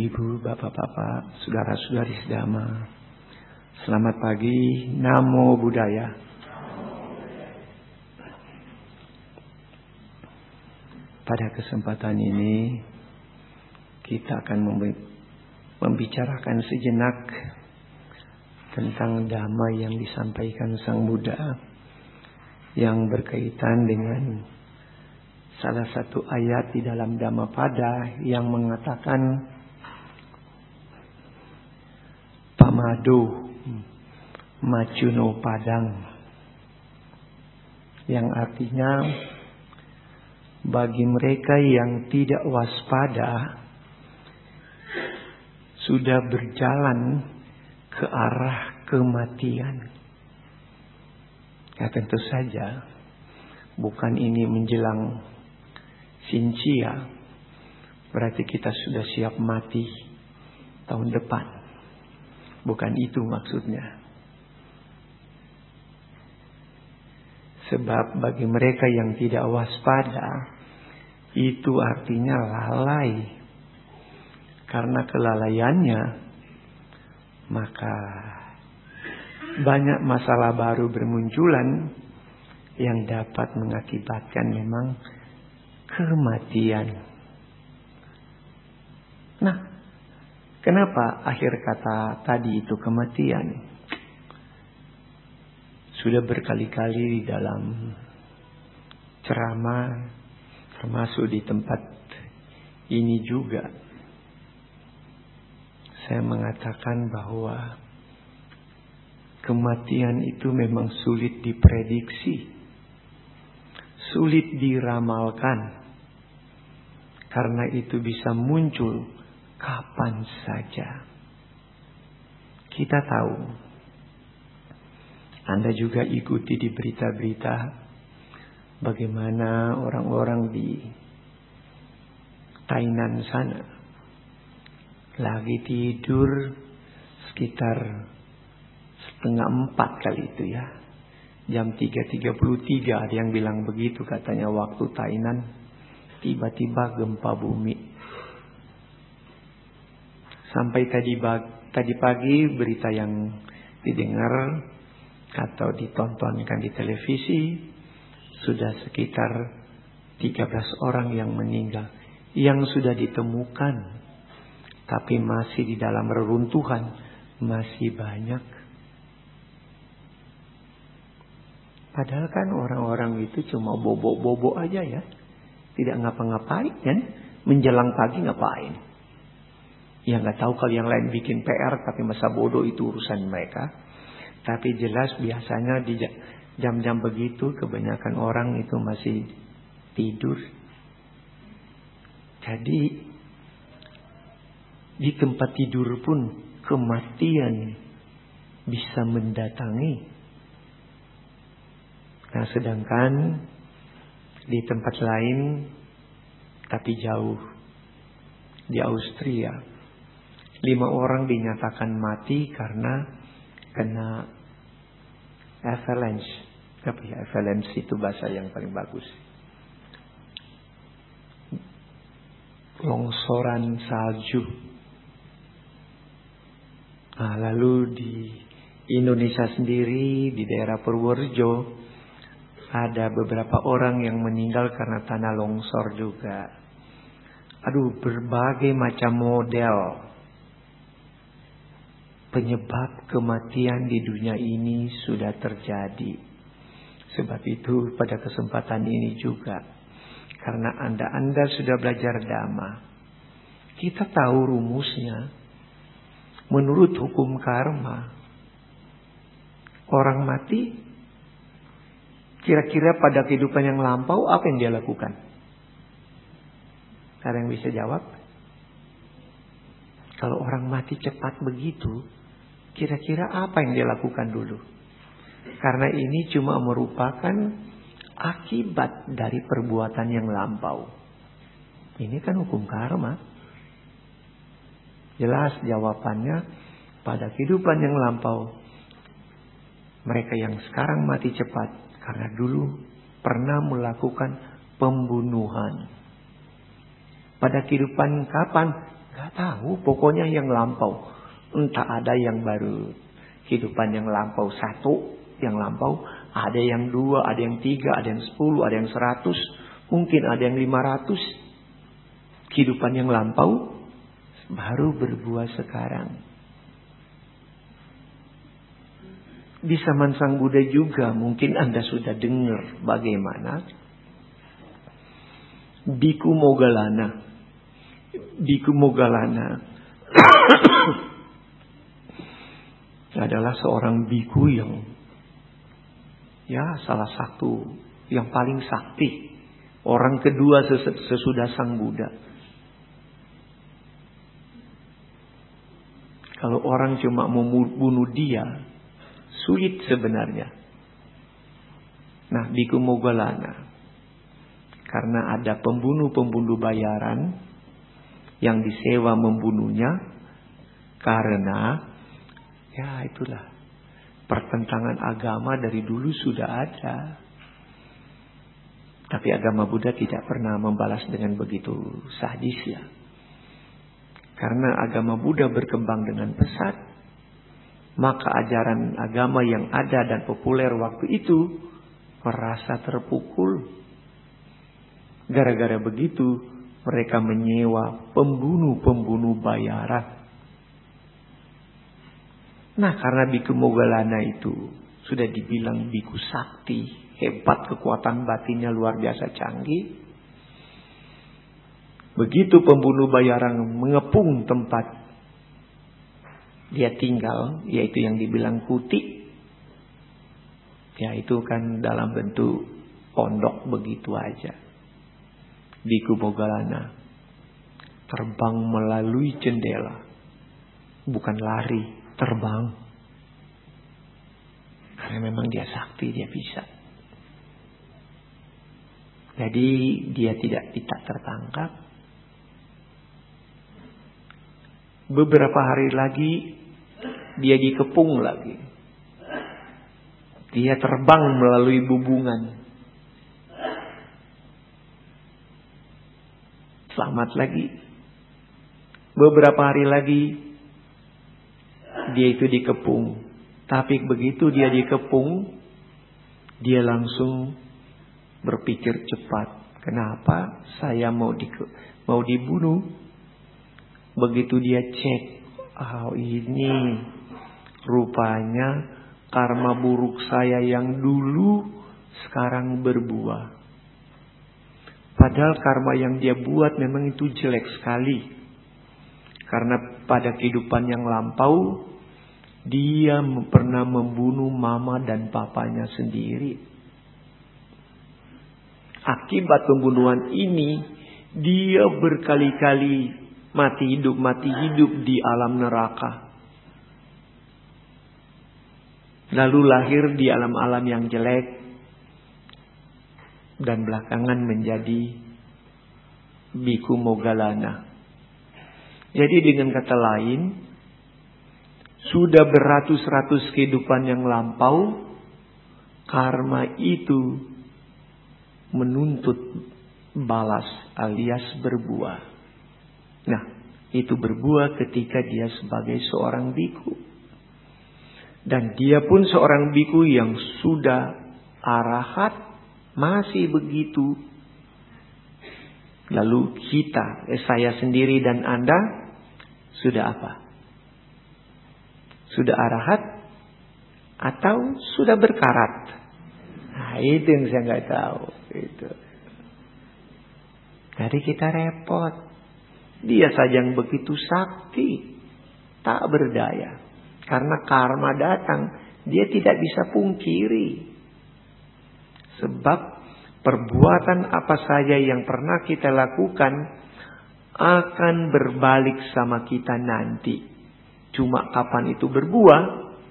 Ibu, bapak-bapak, saudara-saudari sedama, selamat pagi, Namo Buddhaya. Pada kesempatan ini kita akan membicarakan sejenak tentang dhamma yang disampaikan Sang Buddha yang berkaitan dengan salah satu ayat di dalam Dhammapada yang mengatakan Pamado Macuno Padang, yang artinya bagi mereka yang tidak waspada sudah berjalan ke arah kematian. Ya tentu saja bukan ini menjelang Sincia berarti kita sudah siap mati tahun depan. Bukan itu maksudnya. Sebab bagi mereka yang tidak waspada, itu artinya lalai. Karena kelalaiannya, maka banyak masalah baru bermunculan yang dapat mengakibatkan memang kematian. Nah, kenapa akhir kata tadi itu kematian? Sudah berkali-kali di dalam ceramah, termasuk di tempat ini juga, saya mengatakan bahwa kematian itu memang sulit diprediksi, sulit diramalkan, karena itu bisa muncul kapan saja. Kita tahu, Anda juga ikuti di berita-berita bagaimana orang-orang di Tainan sana lagi tidur sekitar 3:30 kali itu ya. Jam 3:33 ada yang bilang begitu katanya waktu Tainan. Tiba-tiba gempa bumi. Sampai tadi pagi berita yang didengar atau ditontonkan di televisi sudah sekitar 13 orang yang meninggal. Yang sudah ditemukan tapi masih di dalam reruntuhan masih banyak. Padahal kan orang-orang itu cuma bobo-bobo aja ya. Tidak ngapa-ngapain kan. Menjelang pagi ngapain. Ya nggak tahu kalau yang lain bikin PR, tapi masa bodoh itu urusan mereka. Tapi jelas biasanya di jam-jam begitu kebanyakan orang itu masih tidur. Jadi di tempat tidur pun kematian bisa mendatangi. Nah sedangkan di tempat lain tapi jauh, di Austria 5 orang dinyatakan mati karena kena avalanche. Apa ya avalanche itu bahasa yang paling bagus. Longsoran salju. Nah, lalu di Indonesia sendiri di daerah Purworejo ada beberapa orang yang meninggal karena tanah longsor juga. Aduh, berbagai macam model penyebab kematian di dunia ini sudah terjadi. Sebab itu pada kesempatan ini juga, karena Anda sudah belajar Dhamma, kita tahu rumusnya. Menurut hukum karma, orang mati kira-kira pada kehidupan yang lampau apa yang dia lakukan? Ada yang bisa jawab? Kalau orang mati cepat begitu, kira-kira apa yang dia lakukan dulu? Karena ini cuma merupakan akibat dari perbuatan yang lampau. Ini kan hukum karma. Jelas jawabannya pada kehidupan yang lampau. Mereka yang sekarang mati cepat karena dulu pernah melakukan pembunuhan. Pada kehidupan kapan? Gak tahu, pokoknya yang lampau. Entah ada yang baru, kehidupan yang lampau 1, yang lampau. Ada yang 2, ada yang 3, ada yang 10, ada yang 100. Mungkin ada yang 500. Kehidupan yang lampau baru berbuah sekarang. Di zaman Sang Buddha juga mungkin Anda sudah dengar bagaimana Biku Moggallana. Biku Moggallana adalah seorang biku yang salah satu yang paling sakti. Orang kedua sesudah Sang Buddha. Kalau orang cuma mau bunuh dia, sulit sebenarnya. Nah, Biku Moggallana, karena ada pembunuh-pembunuh bayaran yang disewa membunuhnya, karena itulah pertentangan agama dari dulu sudah ada. Tapi agama Buddha tidak pernah membalas dengan begitu sadis ya. Karena agama Buddha berkembang dengan pesat, maka ajaran agama yang ada dan populer waktu itu merasa terpukul. Gara-gara begitu, mereka menyewa pembunuh-pembunuh bayaran. Nah, karena Biku Moggallana itu sudah dibilang biku sakti, hebat, kekuatan batinnya luar biasa canggih. Begitu pembunuh bayaran mengepung tempat dia tinggal, yaitu yang dibilang kuti. Ya, itu kan dalam bentuk pondok begitu aja. Biku Moggallana terbang melalui jendela. Bukan lari, terbang. Karena memang dia sakti, dia bisa. Jadi dia tidak tertangkap. Beberapa hari lagi dia dikepung lagi. Dia terbang melalui bubungan. Selamat lagi. Beberapa hari lagi dia itu dikepung. Tapi begitu dia dikepung, dia langsung berpikir cepat. Kenapa saya mau dibunuh? Begitu dia cek, ini rupanya karma buruk saya yang dulu sekarang berbuah. Padahal karma yang dia buat memang itu jelek sekali. Karena pada kehidupan yang lampau, dia pernah membunuh mama dan papanya sendiri. Akibat pembunuhan ini, dia berkali-kali mati hidup di alam neraka. Lalu lahir di alam-alam yang jelek. Dan belakangan menjadi Biku Moggallana. Jadi dengan kata lain, sudah beratus-ratus kehidupan yang lampau, karma itu menuntut balas alias berbuah. Nah, itu berbuah ketika dia sebagai seorang biku. Dan dia pun seorang biku yang sudah arahat, masih begitu. Lalu kita, saya sendiri dan Anda, sudah apa? Sudah arahat? Atau sudah berkarat? Nah, itu yang saya nggak tahu. Itu. Jadi kita repot. Dia saja yang begitu sakti, tak berdaya. Karena karma datang, dia tidak bisa pungkiri. Sebab perbuatan apa saja yang pernah kita lakukan akan berbalik sama kita nanti. Cuma kapan itu berbuah,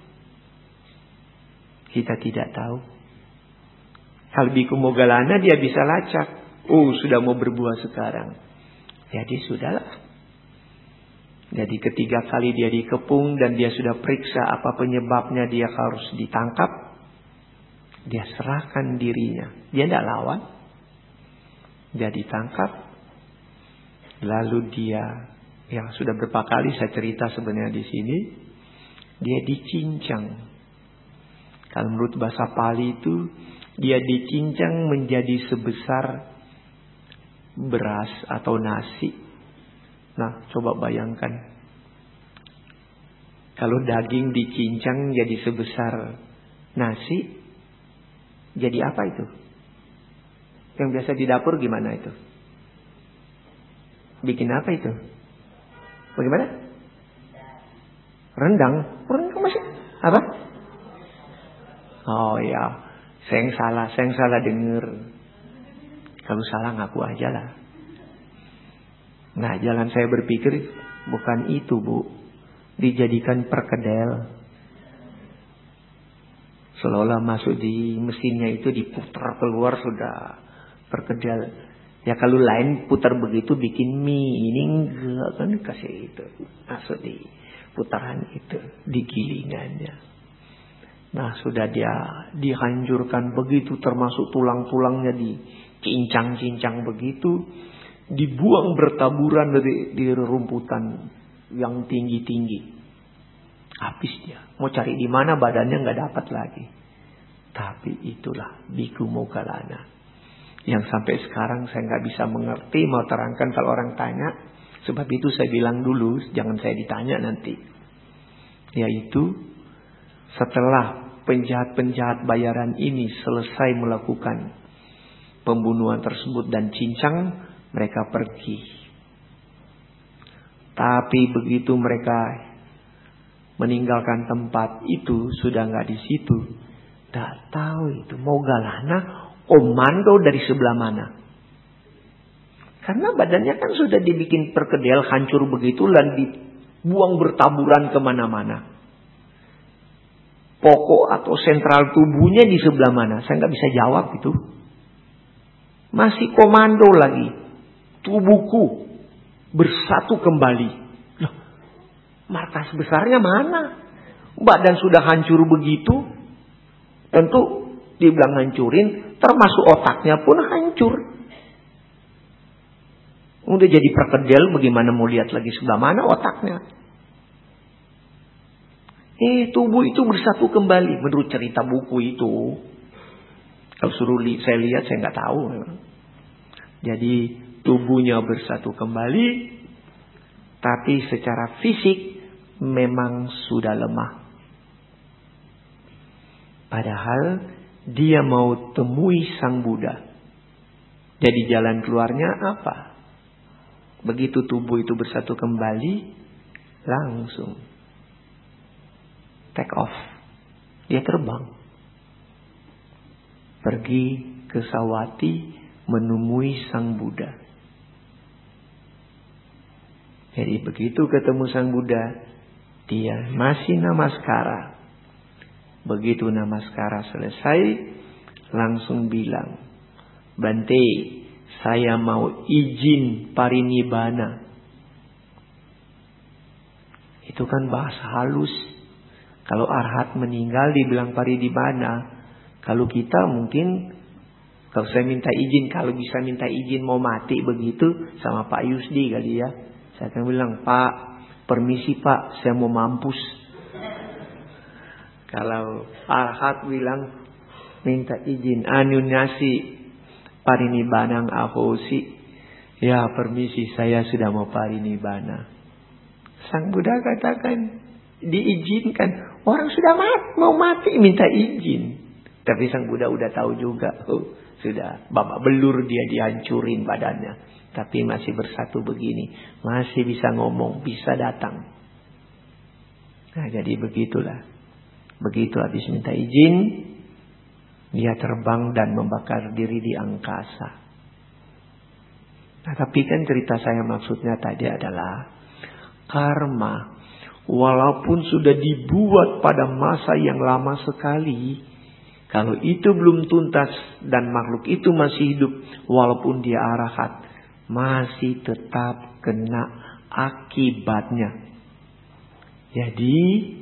kita tidak tahu. Kalau Biku Moggallana dia bisa lacak. Oh, sudah mau berbuah sekarang. Jadi sudahlah. Jadi ketiga kali dia dikepung dan dia sudah periksa apa penyebabnya dia harus ditangkap. Dia serahkan dirinya. Dia tidak lawan. Dia ditangkap. Lalu dia Ya, sudah berapa kali saya cerita sebenarnya di sini. Dia dicincang. Kalau menurut bahasa Pali itu, dia dicincang menjadi sebesar beras atau nasi. Nah, coba bayangkan. Kalau daging dicincang jadi sebesar nasi, jadi apa itu? Yang biasa di dapur gimana itu? Bikin apa itu? Bagaimana? Rendang. Rendang masih apa? Oh ya, saya yang salah dengar. Kalau salah ngaku aja lah. Nah, jalan saya berpikir bukan itu, Bu. Dijadikan perkedel. Seolah-olah masuk di mesinnya itu diputar keluar sudah perkedel. Ya kalau lain putar begitu bikin mie, ini enggak kan dikasih itu. Masuk di putaran itu, di gilingannya. Nah, sudah dia dihancurkan begitu, termasuk tulang-tulangnya dicincang-cincang begitu, dibuang bertaburan di rumputan yang tinggi-tinggi. Habis dia. Mau cari di mana badannya nggak dapat lagi. Tapi itulah Biku Moggallana. Yang sampai sekarang saya nggak bisa mengerti, mau terangkan kalau orang tanya. Sebab itu saya bilang dulu, jangan saya ditanya nanti. Yaitu setelah penjahat-penjahat bayaran ini selesai melakukan pembunuhan tersebut dan cincang, mereka pergi. Tapi begitu mereka meninggalkan tempat itu, sudah nggak di situ. Tak tahu itu Moggallana komando dari sebelah mana. Karena badannya kan sudah dibikin perkedel, hancur begitu dan dibuang bertaburan kemana-mana. Pokok atau sentral tubuhnya di sebelah mana? Saya nggak bisa jawab itu. Masih komando lagi. Tubuhku bersatu kembali. Loh, markas besarnya mana? Badan sudah hancur begitu. Tentu dibilang hancurin, termasuk otaknya pun hancur. Udah jadi perkedel, bagaimana mau lihat lagi sebelah mana otaknya? Tubuh itu bersatu kembali menurut cerita buku itu. Kalau suruh saya lihat saya nggak tahu. Jadi tubuhnya bersatu kembali, tapi secara fisik memang sudah lemah. Padahal dia mau temui Sang Buddha. Jadi jalan keluarnya apa? Begitu tubuh itu bersatu kembali, langsung take off. Dia terbang. Pergi ke Savatthi menemui Sang Buddha. Jadi begitu ketemu Sang Buddha, dia masih namaskara. Begitu namaskara selesai, langsung bilang, Bante, saya mau izin parinibbana. Itu kan bahasa halus. Kalau arhat meninggal dibilang parinibbana. Kalau kita mungkin, kalau saya minta izin, kalau bisa minta izin mau mati begitu sama Pak Yusdi kali ya. Saya akan bilang, Pak, permisi Pak, saya mau mampus. Kalau arhat bilang minta izin anunyasi parinibbanang ahosi. Ya permisi saya sudah mau parinibbana. Sang Buddha katakan diizinkan. Orang sudah mau mati minta izin. Tapi Sang Buddha udah tahu juga. Sudah babak belur dia dihancurin badannya. Tapi masih bersatu begini. Masih bisa ngomong, bisa datang. Nah jadi begitulah. Begitu habis minta izin, dia terbang dan membakar diri di angkasa. Nah, tapi kan cerita saya maksudnya tadi adalah karma. Walaupun sudah dibuat pada masa yang lama sekali, kalau itu belum tuntas dan makhluk itu masih hidup, walaupun dia arahat, masih tetap kena akibatnya. Jadi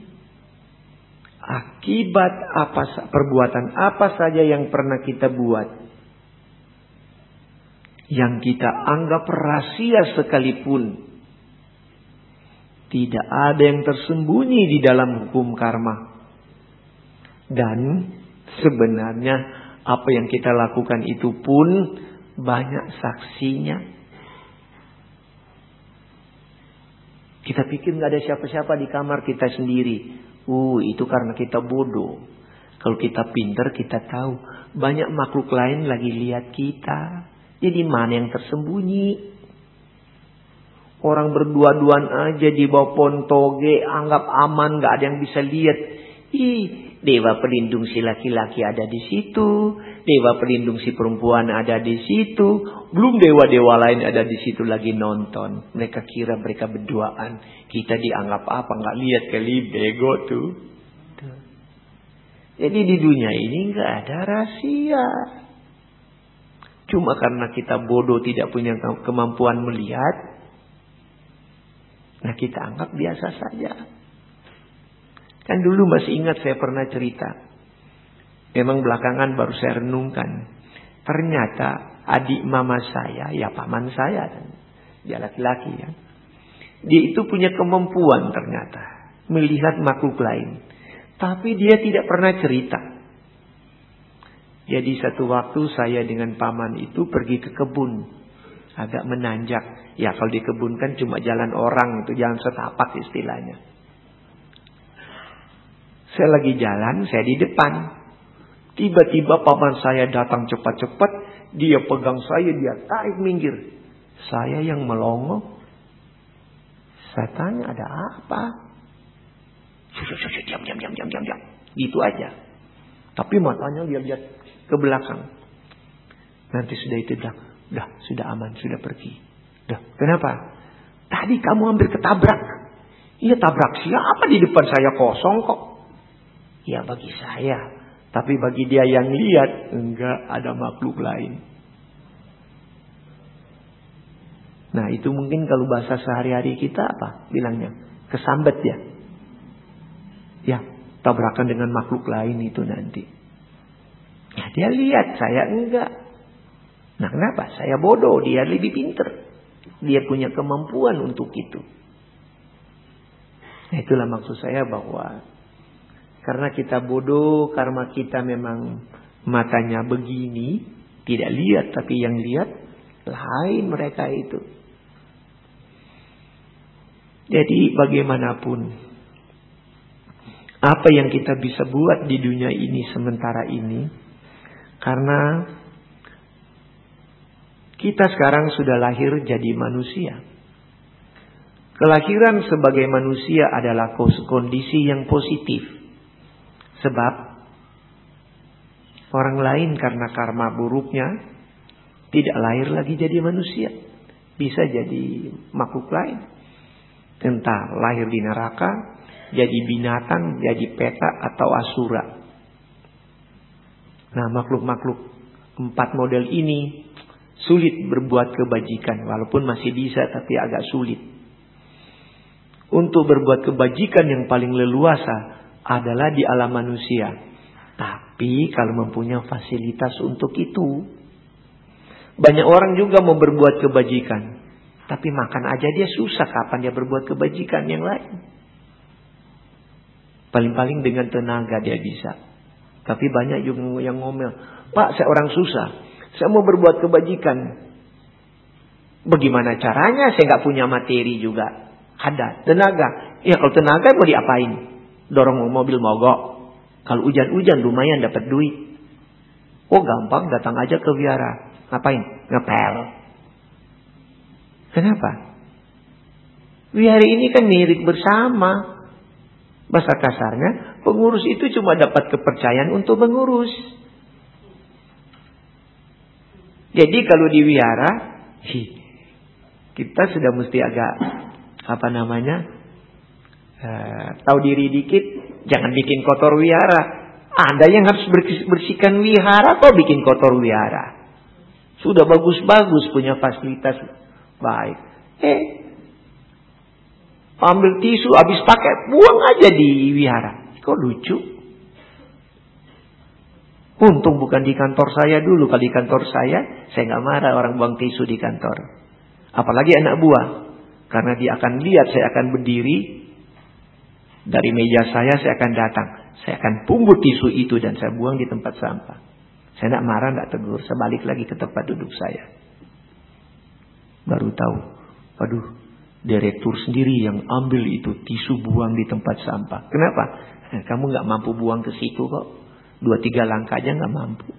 akibat perbuatan apa saja yang pernah kita buat, yang kita anggap rahasia sekalipun, Tidak ada yang tersembunyi di dalam hukum karma. Dan sebenarnya apa yang kita lakukan itu pun banyak saksinya. Kita pikir gak ada siapa-siapa di kamar kita sendiri. Itu karena kita bodoh. Kalau kita pintar, kita tahu banyak makhluk lain lagi lihat kita. Jadi mana yang tersembunyi? Orang berdua-duaan aja di bawah pohon toge, anggap aman, gak ada yang bisa lihat. Dewa pelindung si laki-laki ada di situ, dewa pelindung si perempuan ada di situ, belum dewa-dewa lain ada di situ lagi nonton. Mereka kira mereka berduaan, kita dianggap apa? Nggak lihat kali, bego tuh. Jadi di dunia ini nggak ada rahasia. Cuma karena kita bodoh, tidak punya kemampuan melihat, nah kita anggap biasa saja. Kan dulu masih ingat saya pernah cerita. Memang belakangan baru saya renungkan. Ternyata adik mama saya, ya paman saya, dia laki-laki ya. Dia itu punya kemampuan ternyata melihat makhluk lain. Tapi dia tidak pernah cerita. Jadi satu waktu saya dengan paman itu pergi ke kebun. Agak menanjak. Ya kalau di kebun kan cuma jalan orang, itu jalan setapak istilahnya. Saya lagi jalan, saya di depan. Tiba-tiba paman saya datang cepat-cepat. Dia pegang saya, dia tarik minggir. Saya yang melongo. Saya tanya, ada apa? Diam. Gitu aja. Tapi matanya lihat-lihat ke belakang. Nanti sudah itu bilang, dah sudah aman, sudah pergi. Dah, kenapa? Tadi kamu hampir ketabrak. Iya, tabrak siapa? Di depan saya kosong kok. Ya bagi saya. Tapi bagi dia yang lihat, enggak ada makhluk lain. Nah itu mungkin kalau bahasa sehari-hari kita apa bilangnya? Kesambet ya. Ya, tabrakan dengan makhluk lain itu nanti. Ya dia lihat, saya enggak. Nah kenapa? Saya bodoh, dia lebih pintar. Dia punya kemampuan untuk itu. Nah itulah maksud saya bahwa karena kita bodoh, karena kita memang matanya begini, tidak lihat, tapi yang lihat lain mereka itu. Jadi bagaimanapun, apa yang kita bisa buat di dunia ini sementara ini, karena kita sekarang sudah lahir jadi manusia. Kelahiran sebagai manusia adalah kondisi yang positif. Sebab orang lain karena karma buruknya tidak lahir lagi jadi manusia. Bisa jadi makhluk lain. Entah lahir di neraka, jadi binatang, jadi peta atau asura. Nah makhluk-makhluk 4 model ini sulit berbuat kebajikan. Walaupun masih bisa tapi agak sulit. Untuk berbuat kebajikan yang paling leluasa adalah di alam manusia. Tapi kalau mempunyai fasilitas untuk itu. Banyak orang juga mau berbuat kebajikan. Tapi makan aja dia susah, kapan dia berbuat kebajikan yang lain. Paling-paling dengan tenaga dia bisa. Tapi banyak juga yang ngomel. Pak, saya orang susah. Saya mau berbuat kebajikan. Bagaimana caranya? Saya nggak punya materi juga. Ada tenaga. Ya kalau tenaga mau diapain? Dorong mobil mogok. Kalau hujan-hujan lumayan dapat duit. Oh gampang, datang aja ke wihara. Ngapain? Ngepel. Kenapa? Wihara ini kan milik bersama. Bahasa kasarnya, pengurus itu cuma dapat kepercayaan untuk mengurus. Jadi kalau di wihara, kita sudah mesti agak tahu diri dikit, jangan bikin kotor wihara. Anda yang harus bersihkan wihara kok bikin kotor wihara. Sudah bagus-bagus punya fasilitas baik. Ambil tisu habis pakai, buang aja di wihara. Kok lucu? Untung bukan di kantor saya dulu. Kalau di kantor saya nggak marah orang buang tisu di kantor. Apalagi anak buah. Karena dia akan lihat saya akan berdiri. Dari meja saya akan datang. Saya akan pungut tisu itu dan saya buang di tempat sampah. Saya tidak marah, tidak tegur. Saya balik lagi ke tempat duduk saya. Baru tahu. Waduh, direktur sendiri yang ambil itu tisu buang di tempat sampah. Kenapa? Kamu nggak mampu buang ke situ kok. 2-3 langkah aja nggak mampu.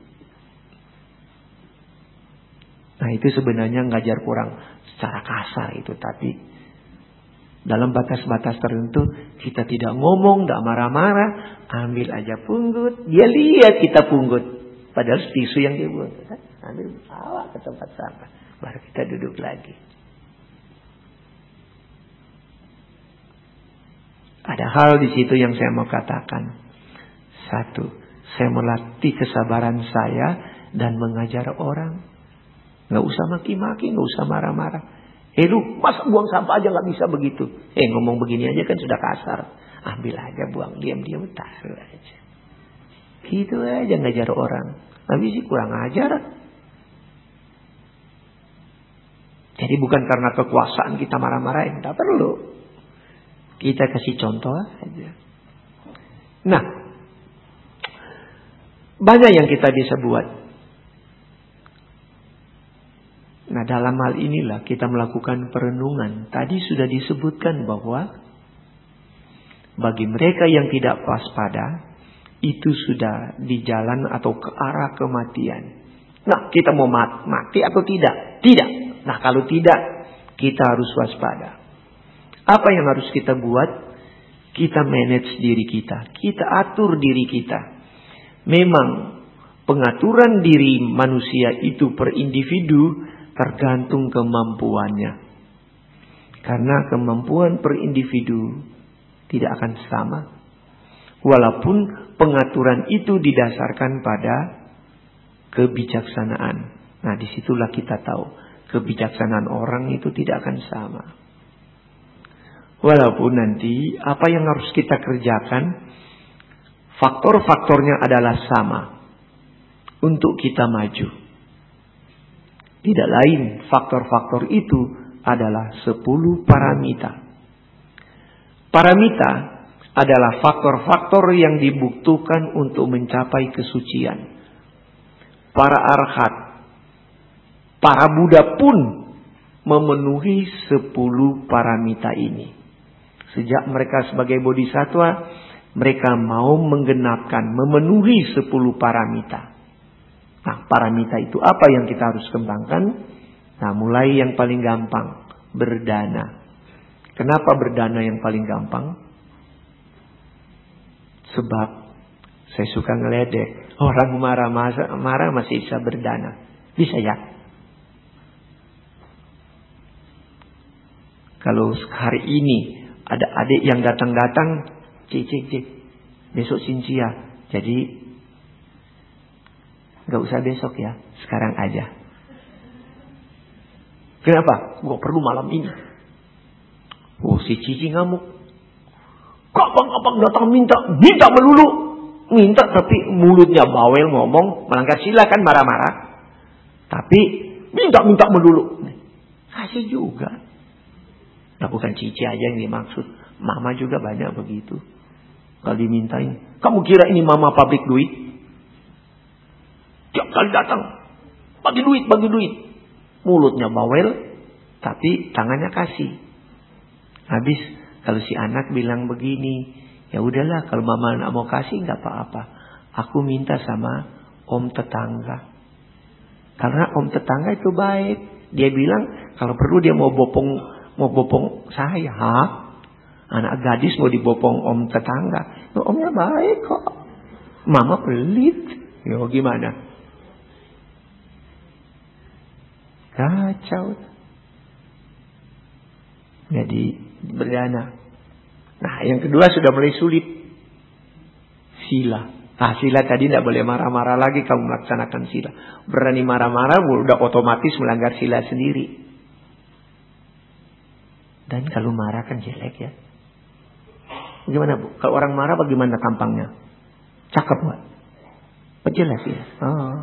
Nah itu sebenarnya ngajar kurang secara kasar itu. Tapi dalam batas-batas tertentu kita tidak ngomong, tidak marah-marah. Ambil aja pungut. Dia lihat kita pungut. Padahal tisu yang dia buang. Ambil bawa ke tempat sampah. Baru kita duduk lagi. Ada hal di situ yang saya mau katakan. Satu, saya melatih kesabaran saya dan mengajar orang. Nggak usah maki-maki, nggak usah marah-marah. Lu masa buang sampah aja nggak bisa begitu? Ngomong begini aja kan sudah kasar. Ambil aja buang, diam-diam taruh aja. Gitu aja ngajar orang. Tapi sih kurang ajar. Jadi bukan karena kekuasaan kita marah-marahin, tidak perlu. Kita kasih contoh aja. Nah, banyak yang kita bisa buat. Nah, dalam hal inilah kita melakukan perenungan. Tadi sudah disebutkan bahwa bagi mereka yang tidak waspada, itu sudah di jalan atau ke arah kematian. Nah, kita mau mati atau tidak? Tidak. Nah, kalau tidak, kita harus waspada. Apa yang harus kita buat? Kita manage diri kita. Kita atur diri kita. Memang pengaturan diri manusia itu per individu tergantung kemampuannya. Karena kemampuan per individu tidak akan sama. Walaupun pengaturan itu didasarkan pada kebijaksanaan. Nah, disitulah kita tahu. Kebijaksanaan orang itu tidak akan sama. Walaupun nanti apa yang harus kita kerjakan, faktor-faktornya adalah sama. Untuk kita maju. Tidak lain faktor-faktor itu adalah 10 paramita. Paramita adalah faktor-faktor yang dibutuhkan untuk mencapai kesucian. Para arhat, para Buddha pun memenuhi 10 paramita ini. Sejak mereka sebagai bodhisattva, mereka mau menggenapkan, memenuhi 10 paramita. Nah, paramita itu apa yang kita harus kembangkan? Nah, mulai yang paling gampang, berdana. Kenapa berdana yang paling gampang? Sebab saya suka ngeledek. Orang marah masih bisa berdana. Bisa ya? Kalau hari ini ada adik yang datang-datang, cik, besok Cynthia. Jadi gak usah besok ya, sekarang aja. Kenapa? Gua perlu malam ini. Oh, si Cici ngamuk. Kapan-kapan datang minta melulu. Minta tapi mulutnya bawel ngomong, melanggar sila kan marah-marah. Tapi minta melulu. Kasih juga. Nah, bukan Cici aja yang dimaksud. Mama juga banyak begitu. Kalau dimintain, kamu kira ini mama pabrik duit? Tiap kali datang, bagi duit. Mulutnya bawel, tapi tangannya kasih. Habis, kalau si anak bilang begini, ya udahlah, kalau mama nak mau kasih nggak apa-apa. Aku minta sama om tetangga. Karena om tetangga itu baik. Dia bilang kalau perlu dia mau bopong saya. Hah? Anak gadis mau dibopong om tetangga. Nah, omnya baik kok. Mama pelit. Yo gimana? Kacau. Jadi berdana. Nah, yang kedua sudah mulai sulit. Sila. Sila tadi tidak boleh marah-marah lagi kamu melaksanakan sila. Berani marah-marah udah otomatis melanggar sila sendiri. Dan kalau marah kan jelek ya. Gimana Bu? Kalau orang marah bagaimana tampangnya? Cakep nggak? Jelas ya. Oh.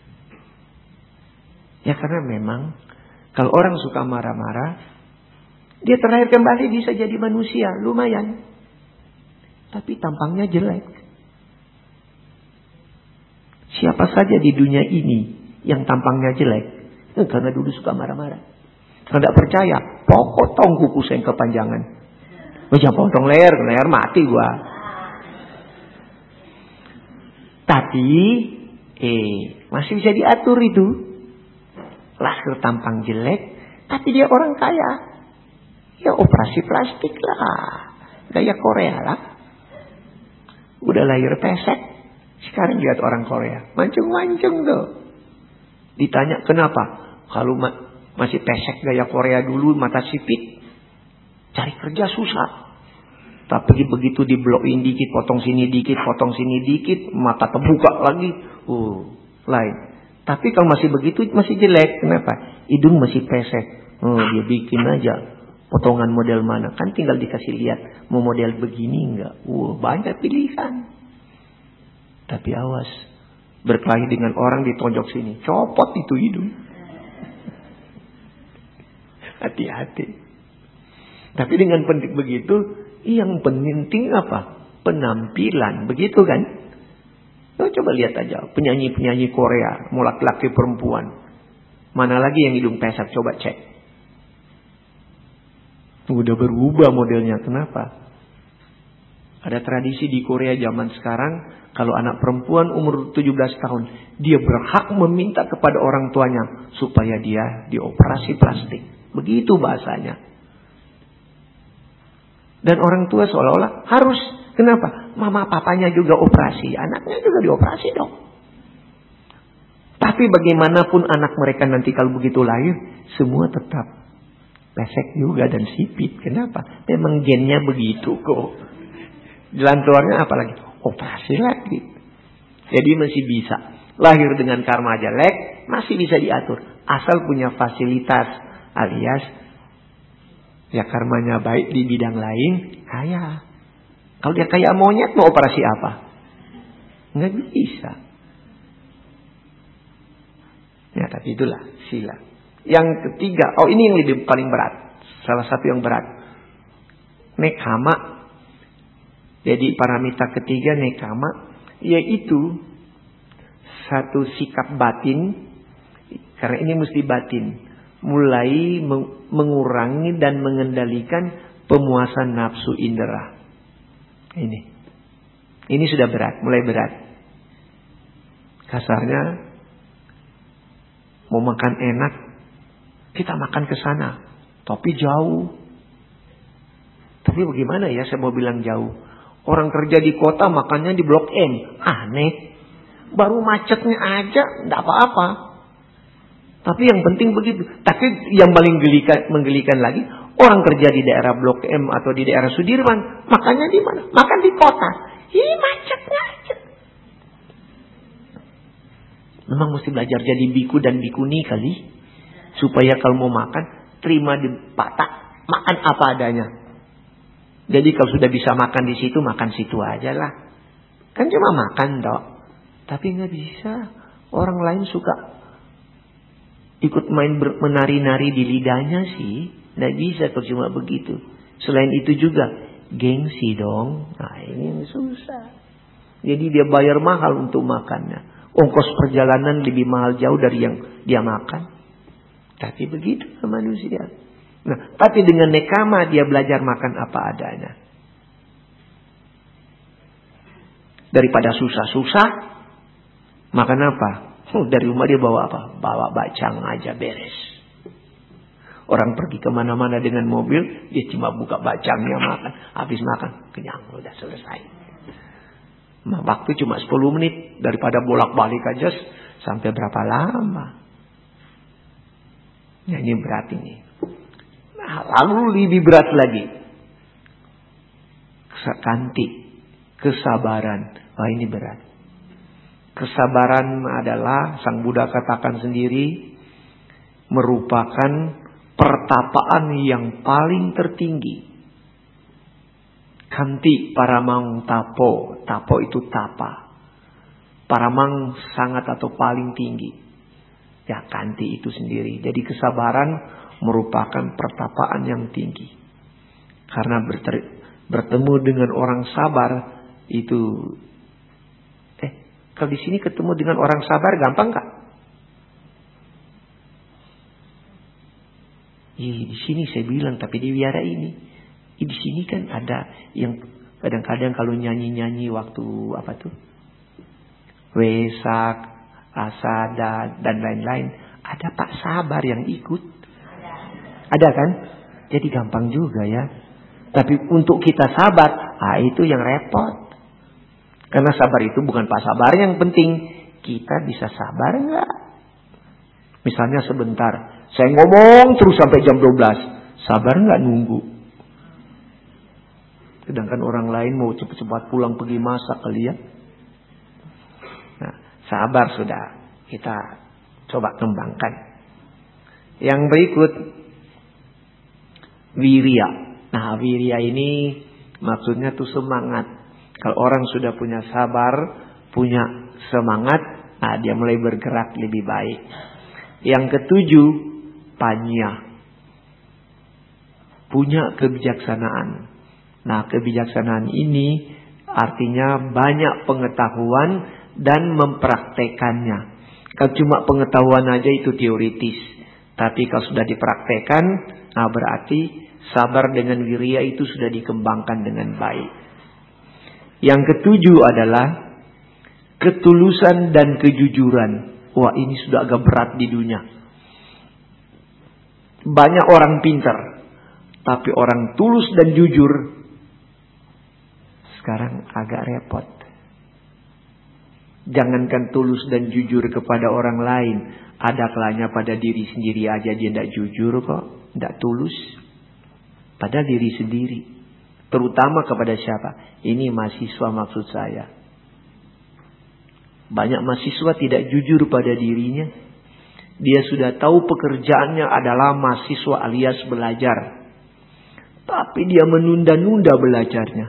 Ya karena memang kalau orang suka marah-marah, Dia terlahir kembali bisa jadi manusia, lumayan. Tapi tampangnya jelek. Siapa saja di dunia ini yang tampangnya jelek, karena dulu suka marah-marah. Kalau tidak percaya, potong kuku saya yang kepanjangan. Jangan potong leher mati gua. Tapi, masih bisa diatur itu. Lahir tampang jelek, tapi dia orang kaya. Ya operasi plastik lah. Gaya Korea lah. Udah lahir pesek. Sekarang lihat orang Korea. Mancung-mancung tuh. Ditanya kenapa? Kalau masih pesek gaya Korea dulu, mata sipit. Cari kerja susah. Tapi begitu diblokin dikit, potong sini dikit, mata terbuka lagi. Lain. Tapi kalau masih begitu, masih jelek. Kenapa? Hidung masih pesek. Dia bikin aja. Potongan model mana? Kan tinggal dikasih lihat. Mau model begini enggak? Banyak pilihan. Tapi awas. Berkelahi dengan orang ditonjok sini. Copot itu hidung. Hati-hati. Tapi dengan penting begitu, yang penting apa? Penampilan. Begitu kan? Coba lihat aja. Penyanyi-penyanyi Korea. Mau laki-laki perempuan. Mana lagi yang hidung pesek? Coba cek. Udah berubah modelnya. Kenapa? Ada tradisi di Korea zaman sekarang. Kalau anak perempuan umur 17 tahun. Dia berhak meminta kepada orang tuanya. Supaya dia dioperasi plastik. Begitu bahasanya. Dan orang tua seolah-olah harus. Kenapa? Mama papanya juga operasi. Anaknya juga dioperasi dong. Tapi bagaimanapun anak mereka nanti kalau begitu lahir. Semua tetap pesek juga dan sipit. Kenapa? Memang gennya begitu kok. Jalan keluarnya apalagi? Operasi lagi. Jadi masih bisa. Lahir dengan karma jelek. Masih bisa diatur. Asal punya fasilitas. Alias. Ya karmanya baik di bidang lain. Kaya. Kalau dia kayak monyet mau operasi apa? Nggak bisa. Ya tapi itulah sila. Yang ketiga. Ini yang paling berat. Salah satu yang berat. Nekama. Jadi paramita ketiga nekama. Yaitu. Satu sikap batin. Karena ini mesti batin. Mulai mengurangi dan mengendalikan pemuasan nafsu indera. Ini sudah berat. Mulai berat. Kasarnya. Mau makan enak. Kita makan ke sana. Tapi jauh. Tapi bagaimana ya saya mau bilang jauh. Orang kerja di kota makannya di Blok M. Aneh. Baru macetnya aja. Tidak apa-apa. Tapi yang penting begitu. Tapi yang paling menggelikan lagi. Orang kerja di daerah Blok M atau di daerah Sudirman. Makannya di mana? Makan di kota. Ini macetnya aja. Memang mesti belajar jadi biku dan bikuni kali. Supaya kalau mau makan. Terima di patak. Makan apa adanya. Jadi kalau sudah bisa makan di situ. Makan situ aja lah. Kan cuma makan dok. Tapi gak bisa. Orang lain suka. Ikut main menari-nari di lidahnya sih. Nggak bisa kalau cuma begitu. Selain itu juga. Gengsi dong. Nah ini yang susah. Jadi dia bayar mahal untuk makannya. Ongkos perjalanan lebih mahal jauh dari yang dia makan. Tapi begitu manusia. Nah, tapi dengan nekama dia belajar makan apa adanya. Daripada susah-susah. Makan apa? Dari rumah dia bawa apa? Bawa bacang aja beres. Orang pergi kemana-mana dengan mobil. Dia cuma buka bacangnya makan. Habis makan. Kenyang. Udah selesai. Waktu cuma 10 menit. Daripada bolak-balik aja. Sampai berapa lama. Ya ini berat ini. Nah, lalu lebih berat lagi. Kanti. Kesabaran. Wah ini berat. Kesabaran adalah. Sang Buddha katakan sendiri. Merupakan pertapaan yang paling tertinggi. Kanti paramang tapo. Tapo itu tapa. Paramang sangat atau paling tinggi. Ya kanti itu sendiri. Jadi kesabaran merupakan pertapaan yang tinggi. Karena bertemu dengan orang sabar itu, kalau di sini ketemu dengan orang sabar gampang nggak? Di sini saya bilang, tapi di wiara ini, di sini kan ada yang kadang-kadang kalau nyanyi-nyanyi waktu apa tuh, Wesak, Asada dan lain-lain, ada Pak Sabar yang ikut. Ada kan? Jadi gampang juga ya. Tapi untuk kita sabar, itu yang repot. Karena sabar itu bukan Pak Sabar yang penting, kita bisa sabar nggak? Misalnya sebentar, saya ngomong terus sampai jam 12, sabar nggak nunggu? Sedangkan orang lain mau cepat-cepat pulang pergi masak kali ya. Nah, sabar sudah kita coba kembangkan. Yang berikut, wirya. Nah, wirya ini maksudnya tuh semangat. Kalau orang sudah punya sabar, punya semangat, nah dia mulai bergerak lebih baik. Yang ketujuh, panya. Punya kebijaksanaan. Nah, kebijaksanaan ini artinya banyak pengetahuan dan mempraktekannya. Kalau cuma pengetahuan aja itu teoritis. Tapi kalau sudah dipraktekkan, nah berarti sabar dengan wirya itu sudah dikembangkan dengan baik. Yang ketujuh adalah ketulusan dan kejujuran. Wah, ini sudah agak berat di dunia. Banyak orang pintar, tapi orang tulus dan jujur sekarang agak repot. Jangankan tulus dan jujur kepada orang lain, ada kalanya pada diri sendiri aja dia tidak jujur kok, tidak tulus. Pada diri sendiri. Terutama kepada siapa? Ini mahasiswa maksud saya. Banyak mahasiswa tidak jujur pada dirinya. Dia sudah tahu pekerjaannya adalah mahasiswa alias belajar. Tapi dia menunda-nunda belajarnya.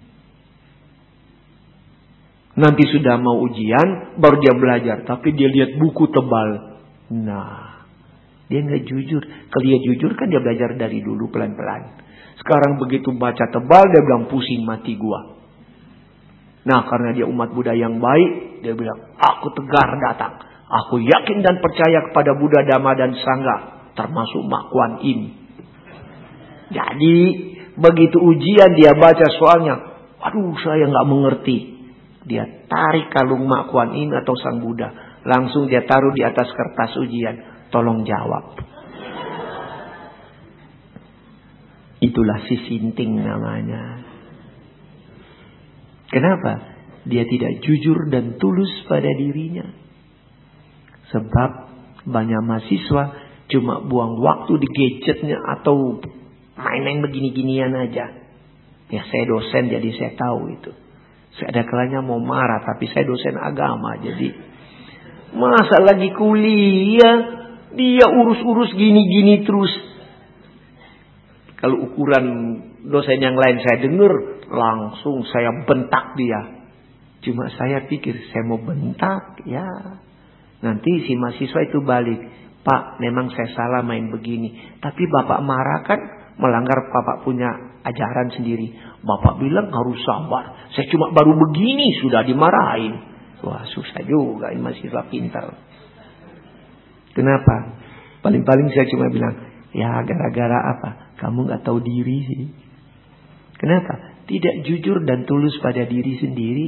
Nanti sudah mau ujian, baru dia belajar. Tapi dia lihat buku tebal. Nah, dia nggak jujur. Kalau dia jujur kan dia belajar dari dulu pelan-pelan. Sekarang begitu baca tebal, dia bilang pusing mati gua. Nah, karena dia umat Buddha yang baik, dia bilang, aku tegar datang. Aku yakin dan percaya kepada Buddha, Dhamma dan Sangha, termasuk Mak Kuan Im. Jadi, begitu ujian dia baca soalnya, aduh saya nggak mengerti. Dia tarik kalung Mak Kuan Im atau Sang Buddha. Langsung dia taruh di atas kertas ujian. Tolong jawab. Itulah si sinting namanya. Kenapa? Dia tidak jujur dan tulus pada dirinya. Sebab banyak mahasiswa cuma buang waktu di gadgetnya atau main-main begini-ginian aja. Ya saya dosen jadi saya tahu itu. Saya ada kalanya mau marah tapi saya dosen agama jadi masa lagi kuliah dia urus-urus gini-gini terus. Kalau ukuran dosen yang lain saya dengar, langsung saya bentak dia. Cuma saya pikir, saya mau bentak, ya. Nanti si mahasiswa itu balik. Pak, memang saya salah main begini. Tapi Bapak marah kan melanggar Bapak punya ajaran sendiri. Bapak bilang harus sabar. Saya cuma baru begini sudah dimarahin. Wah, susah juga ini mahasiswa pintar. Kenapa? Paling-paling saya cuma bilang, ya gara-gara apa? Kamu gak tahu diri sih. Kenapa? Tidak jujur dan tulus pada diri sendiri.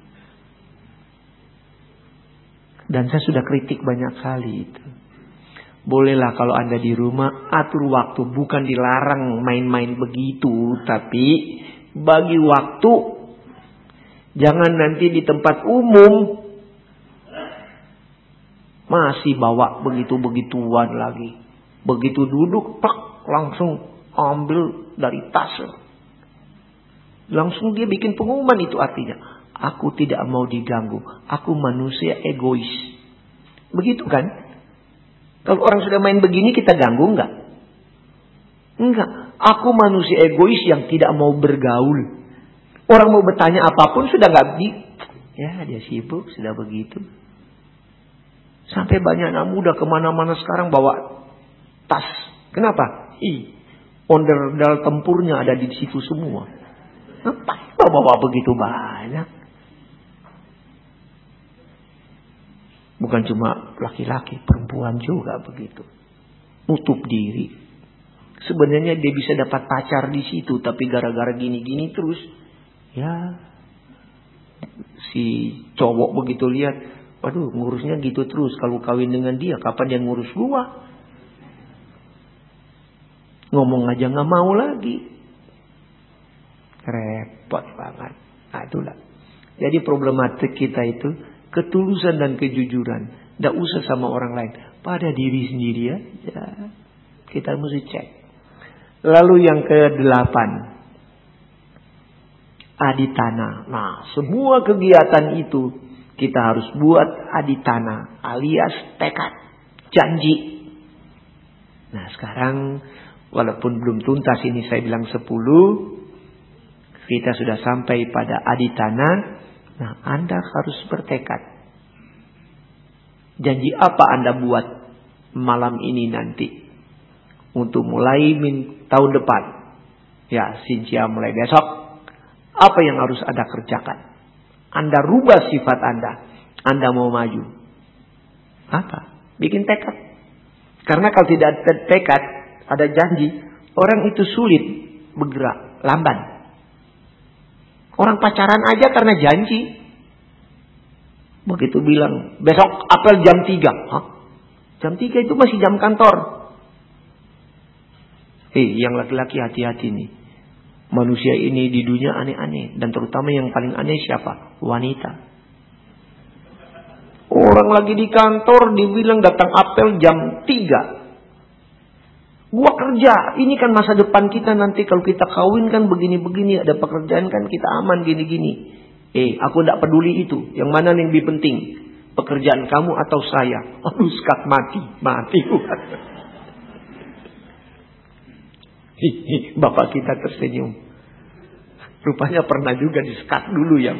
Dan saya sudah kritik banyak kali itu. Bolehlah kalau Anda di rumah atur waktu. Bukan dilarang main-main begitu. Tapi bagi waktu. Jangan nanti di tempat umum masih bawa begitu-begituan lagi. Begitu duduk, plak, langsung ambil dari tas. Langsung dia bikin pengumuman itu artinya. Aku tidak mau diganggu. Aku manusia egois. Begitu kan? Kalau orang sudah main begini kita ganggu enggak? Enggak. Aku manusia egois yang tidak mau bergaul. Orang mau bertanya apapun sudah enggak ya dia sibuk sudah begitu. Sampai banyak anak muda kemana-mana sekarang bawa tas Kenapa? Onderdal tempurnya ada di situ semua. Ngapain bawa begitu banyak? Bukan cuma laki-laki, perempuan juga begitu. Nutup diri. Sebenarnya dia bisa dapat pacar di situ, tapi gara-gara gini-gini terus, ya si cowok begitu lihat, waduh ngurusnya gitu terus. Kalau kawin dengan dia, kapan dia ngurus gua? Ngomong aja nggak mau lagi. Repot banget. Nah itulah. Jadi problematik kita itu ketulusan dan kejujuran. Tidak usah sama orang lain. Pada diri sendiri ya. Kita mesti cek. Lalu yang ke-8. Aditana. Nah semua kegiatan itu kita harus buat aditana. Alias tekad. Janji. Nah sekarang walaupun belum tuntas ini saya bilang 10. Kita sudah sampai pada aditana. Nah Anda harus bertekad. Janji apa Anda buat malam ini nanti. Untuk mulai tahun depan. Ya Sincia mulai besok. Apa yang harus Anda kerjakan? Anda rubah sifat Anda. Anda mau maju. Apa? Bikin tekad. Karena kalau tidak ada tekad. Ada janji, orang itu sulit bergerak, lamban. Orang pacaran aja karena janji. Begitu bilang, besok apel jam 3. Hah? Jam 3 itu masih jam kantor. Yang laki-laki hati-hati nih. Manusia ini di dunia aneh-aneh. Dan terutama yang paling aneh siapa? Wanita. Orang lagi di kantor dibilang datang apel jam 3. Gua kerja, ini kan masa depan kita nanti kalau kita kawin kan begini-begini, ada pekerjaan kan kita aman gini-gini. Aku tidak peduli itu, yang mana yang lebih penting, pekerjaan kamu atau saya? Aduh, sekat mati. Bapak kita tersenyum. Rupanya pernah juga disekat dulu ya.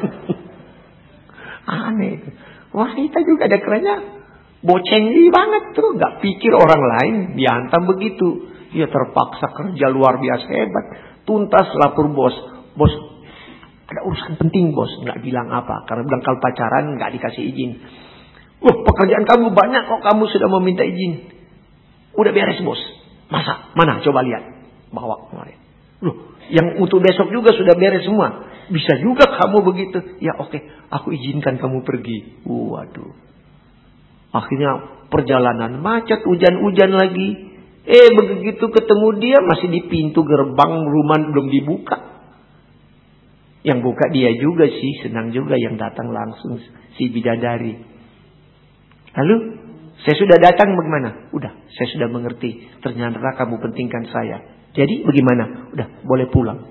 Aneh itu. Wanita juga ada kerennya. Bocenggi banget tuh, gak pikir orang lain, dihantam begitu. Ya terpaksa kerja luar biasa hebat. Tuntas lapor bos. Bos, ada urusan penting bos. Gak bilang apa, karena bilang kalau pacaran gak dikasih izin. Wah pekerjaan kamu banyak kok, kamu sudah meminta izin. Udah beres bos. Masa? Mana? Coba lihat. Bawa kemarin. Loh, yang untuk besok juga sudah beres semua. Bisa juga kamu begitu. Ya oke, aku izinkan kamu pergi. Waduh. Akhirnya perjalanan macet, hujan-hujan lagi. Begitu ketemu dia masih di pintu gerbang rumah belum dibuka. Yang buka dia juga sih, senang juga yang datang langsung si bidadari. Lalu, saya sudah datang bagaimana? Udah, saya sudah mengerti. Ternyata kamu pentingkan saya. Jadi bagaimana? Udah, boleh pulang.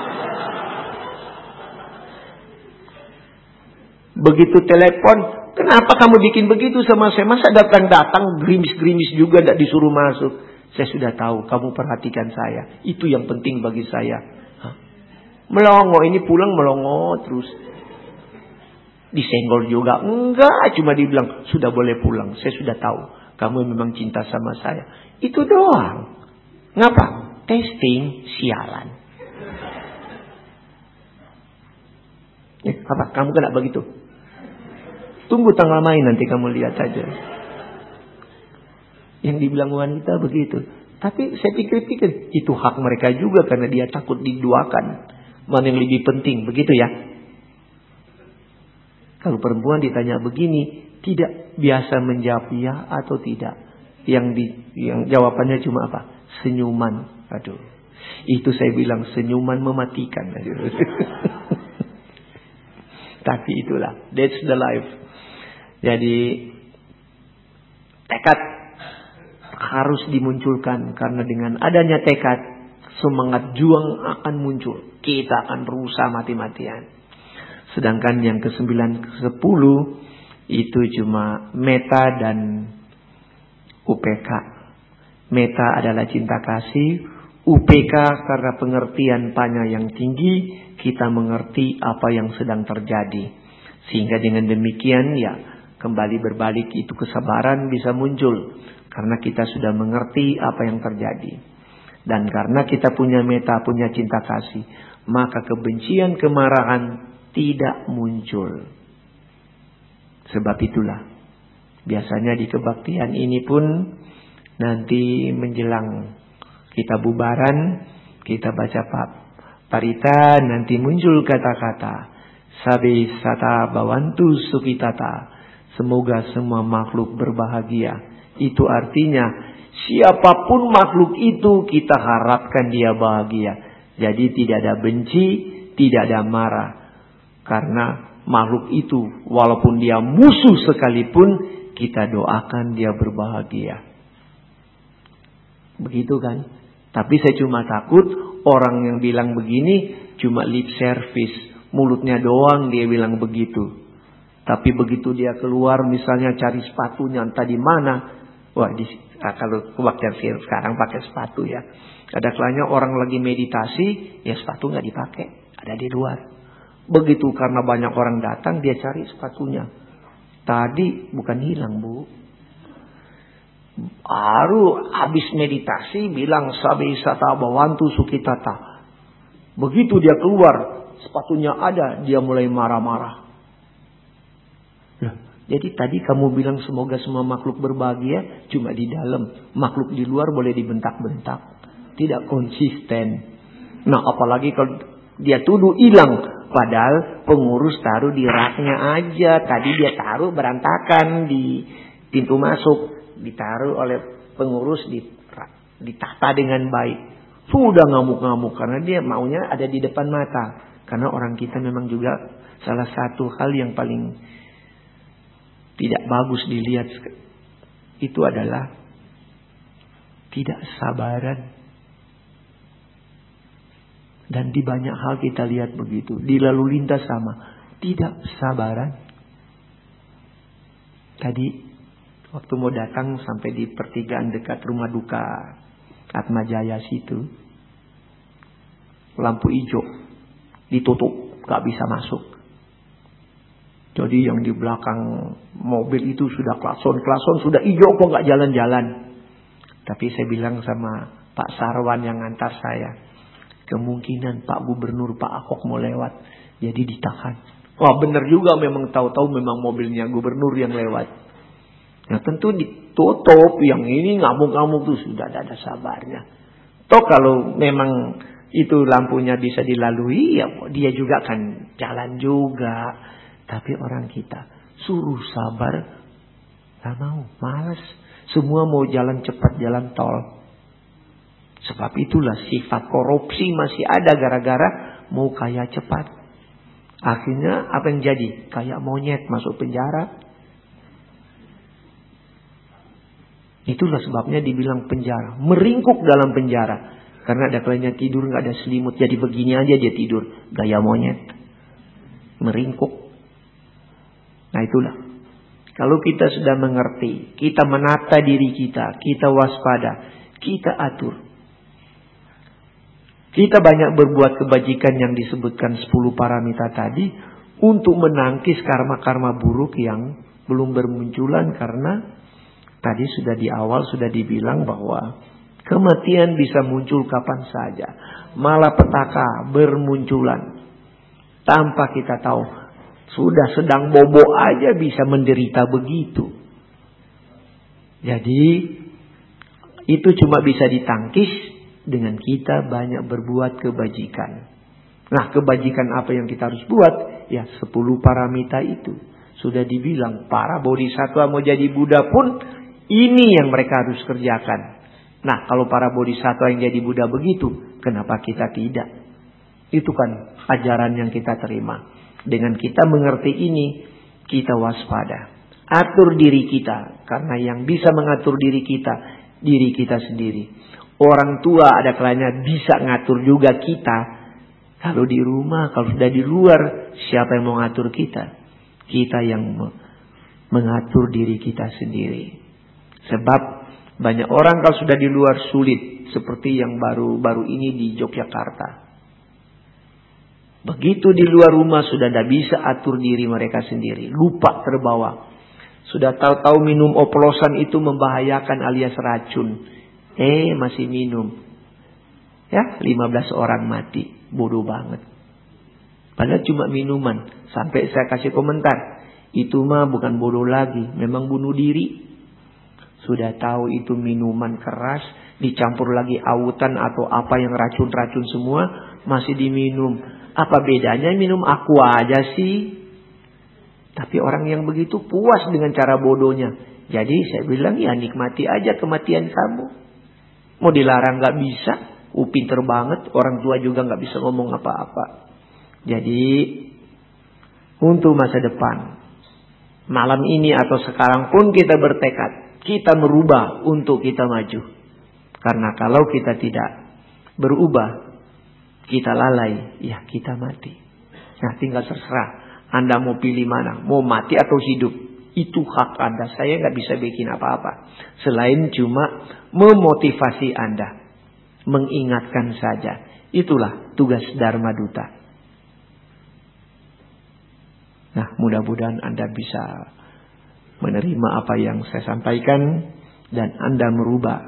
Begitu telepon. Kenapa kamu bikin begitu sama saya? Masa datang-datang gerimis-gerimis juga tidak disuruh masuk. Saya sudah tahu kamu perhatikan saya. Itu yang penting bagi saya. Melongo ini pulang melongo terus. Disenggol juga. Enggak. Cuma dibilang sudah boleh pulang. Saya sudah tahu. Kamu memang cinta sama saya. Itu doang. Ngapa? Testing. Sialan. Apa? Kamu kena begitu? Tunggu tanggal main nanti kamu lihat saja. Yang dibilang wanita begitu. Tapi saya pikir-pikir. Itu hak mereka juga karena dia takut diduakan. Mana yang lebih penting. Begitu ya. Kalau perempuan ditanya begini. Tidak biasa menjawab ya atau tidak. Yang jawabannya cuma apa? Senyuman. Aduh. Itu saya bilang senyuman mematikan. Tapi itulah. That's the life. Jadi tekad harus dimunculkan. Karena dengan adanya tekad, semangat juang akan muncul. Kita akan berusaha mati-matian. Sedangkan yang ke-9, ke-10 itu cuma meta dan UPK. Meta adalah cinta kasih. UPK karena pengertian Panya yang tinggi. Kita mengerti apa yang sedang terjadi. Sehingga dengan demikian ya kembali berbalik itu kesabaran bisa muncul. Karena kita sudah mengerti apa yang terjadi. Dan karena kita punya meta, punya cinta kasih, maka kebencian, kemarahan tidak muncul. Sebab itulah, biasanya di kebaktian ini pun nanti menjelang kita bubaran, kita baca parita, nanti muncul kata-kata Sabi sata bawantu sukitata. Semoga semua makhluk berbahagia. Itu artinya siapapun makhluk itu kita harapkan dia bahagia. Jadi tidak ada benci, tidak ada marah. Karena makhluk itu walaupun dia musuh sekalipun, kita doakan dia berbahagia. Begitu kan? Tapi saya cuma takut orang yang bilang begini cuma lip service. Mulutnya doang dia bilang begitu. Tapi begitu dia keluar misalnya cari sepatunya entah di mana. Wah, kalau waktu sekarang pakai sepatu ya. Ada kalanya orang lagi meditasi, ya sepatu nggak dipakai, ada di luar. Begitu karena banyak orang datang dia cari sepatunya. Tadi bukan hilang, Bu. Baru habis meditasi bilang sabi sata bawantu sukitata. Begitu dia keluar, sepatunya ada, dia mulai marah-marah. Nah, jadi tadi kamu bilang semoga semua makhluk berbahagia cuma di dalam. Makhluk di luar boleh dibentak-bentak. Tidak konsisten. Nah, apalagi kalau dia tuduh hilang. Padahal pengurus taruh di raknya aja. Tadi dia taruh berantakan di pintu masuk. Ditaruh oleh pengurus, ditata dengan baik. Sudah ngamuk-ngamuk karena dia maunya ada di depan mata. Karena orang kita memang juga salah satu hal yang paling tidak bagus dilihat itu adalah tidak sabaran. Dan di banyak hal kita lihat begitu. Di lalu lintas sama. Tidak sabaran. Tadi waktu mau datang sampai di pertigaan dekat rumah duka Atmajaya situ. Lampu hijau. Ditutup. Gak bisa masuk. Jadi yang di belakang mobil itu sudah klason-klason. Sudah hijau kok gak jalan-jalan. Tapi saya bilang sama Pak Sarwan yang ngantar saya. Kemungkinan Pak Gubernur, Pak Ahok mau lewat. Jadi ditahan. Wah benar juga memang tahu-tahu memang mobilnya gubernur yang lewat. Nah tentu ditutup. Yang ini ngamuk-ngamuk tuh sudah ada sabarnya. Toh kalau memang itu lampunya bisa dilalui, ya dia juga kan jalan juga. Tapi orang kita suruh sabar, gak mau, malas. Semua mau jalan cepat, jalan tol. Sebab itulah sifat korupsi masih ada gara-gara mau kaya cepat. Akhirnya apa yang jadi? Kayak monyet masuk penjara. Itulah sebabnya dibilang penjara. Meringkuk dalam penjara. Karena ada kalanya tidur gak ada selimut. Jadi begini aja dia tidur. Gaya monyet. Meringkuk. Nah itulah. Kalau kita sudah mengerti. Kita menata diri kita. Kita waspada. Kita atur. Kita banyak berbuat kebajikan yang disebutkan 10 paramita tadi. Untuk menangkis karma-karma buruk yang belum bermunculan. Karena tadi sudah di awal sudah dibilang bahwa kematian bisa muncul kapan saja. Malapetaka bermunculan. Tanpa kita tahu. Sudah sedang bobo aja bisa menderita begitu. Jadi itu cuma bisa ditangkis dengan kita banyak berbuat kebajikan. Nah kebajikan apa yang kita harus buat? Ya 10 paramita itu. Sudah dibilang para bodhisattva mau jadi Buddha pun ini yang mereka harus kerjakan. Nah kalau para bodhisattva yang jadi Buddha begitu, kenapa kita tidak? Itu kan ajaran yang kita terima. Dengan kita mengerti ini, kita waspada. Atur diri kita. Karena yang bisa mengatur diri kita sendiri. Orang tua ada kalanya bisa ngatur juga kita. Kalau di rumah, kalau sudah di luar, siapa yang mau ngatur kita? Kita yang mengatur diri kita sendiri. Sebab banyak orang kalau sudah di luar sulit. Seperti yang baru-baru ini di Yogyakarta. Begitu di luar rumah sudah tidak bisa atur diri mereka sendiri. Lupa terbawa. Sudah tahu-tahu minum oplosan itu membahayakan alias racun. Masih minum. Ya, 15 orang mati. Bodoh banget. Padahal cuma minuman. Sampai saya kasih komentar. Itu mah bukan bodoh lagi. Memang bunuh diri. Sudah tahu itu minuman keras. Dicampur lagi autan atau apa yang racun-racun semua. Masih diminum. Apa bedanya minum aqua aja sih? Tapi orang yang begitu puas dengan cara bodohnya. Jadi saya bilang ya nikmati aja kematian kamu. Mau dilarang gak bisa. Pinter banget. Orang tua juga gak bisa ngomong apa-apa. Jadi untuk masa depan. Malam ini atau sekarang pun kita bertekad. Kita merubah untuk kita maju. Karena kalau kita tidak berubah. Kita lalai. Ya kita mati. Nah tinggal terserah. Anda mau pilih mana? Mau mati atau hidup? Itu hak Anda. Saya gak bisa bikin apa-apa. Selain cuma memotivasi Anda. Mengingatkan saja. Itulah tugas Dharma Duta. Nah mudah-mudahan Anda bisa menerima apa yang saya sampaikan. Dan Anda merubah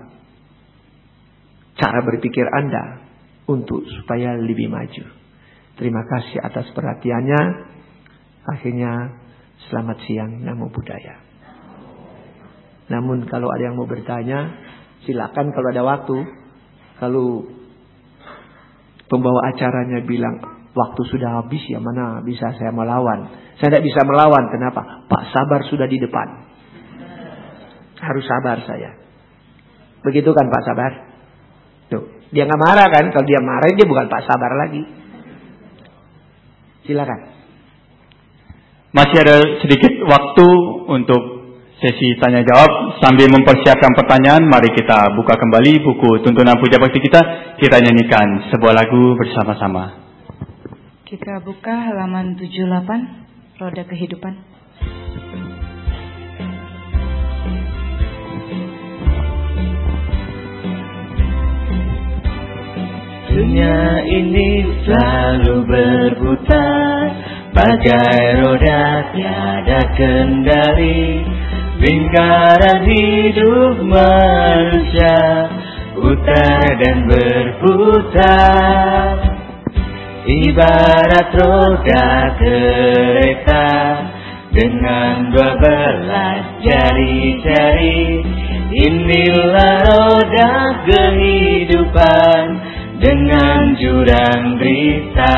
cara berpikir Anda. Untuk supaya lebih maju. Terima kasih atas perhatiannya. Akhirnya selamat siang, Namo Buddhaya. Namun kalau ada yang mau bertanya, silakan kalau ada waktu. Kalau pembawa acaranya bilang waktu sudah habis, ya mana bisa saya melawan. Saya tidak bisa melawan, kenapa? Pak Sabar sudah di depan. Harus sabar saya. Begitu kan Pak Sabar? Tuh, dia nggak marah kan? Kalau dia marah dia bukan Pak Sabar lagi. Silakan. Masih ada sedikit waktu untuk sesi tanya jawab. Sambil mempersiapkan pertanyaan, mari kita buka kembali buku tuntunan puja bakti kita. Kita nyanyikan sebuah lagu bersama-sama. Kita buka halaman 78, Roda Kehidupan. Dunia ini selalu berputar, bagai roda tiada kendali. Lingkaran hidup manusia putar dan berputar, ibarat roda kereta dengan 12 jari-jari. Inilah roda kehidupan dengan jurang derita.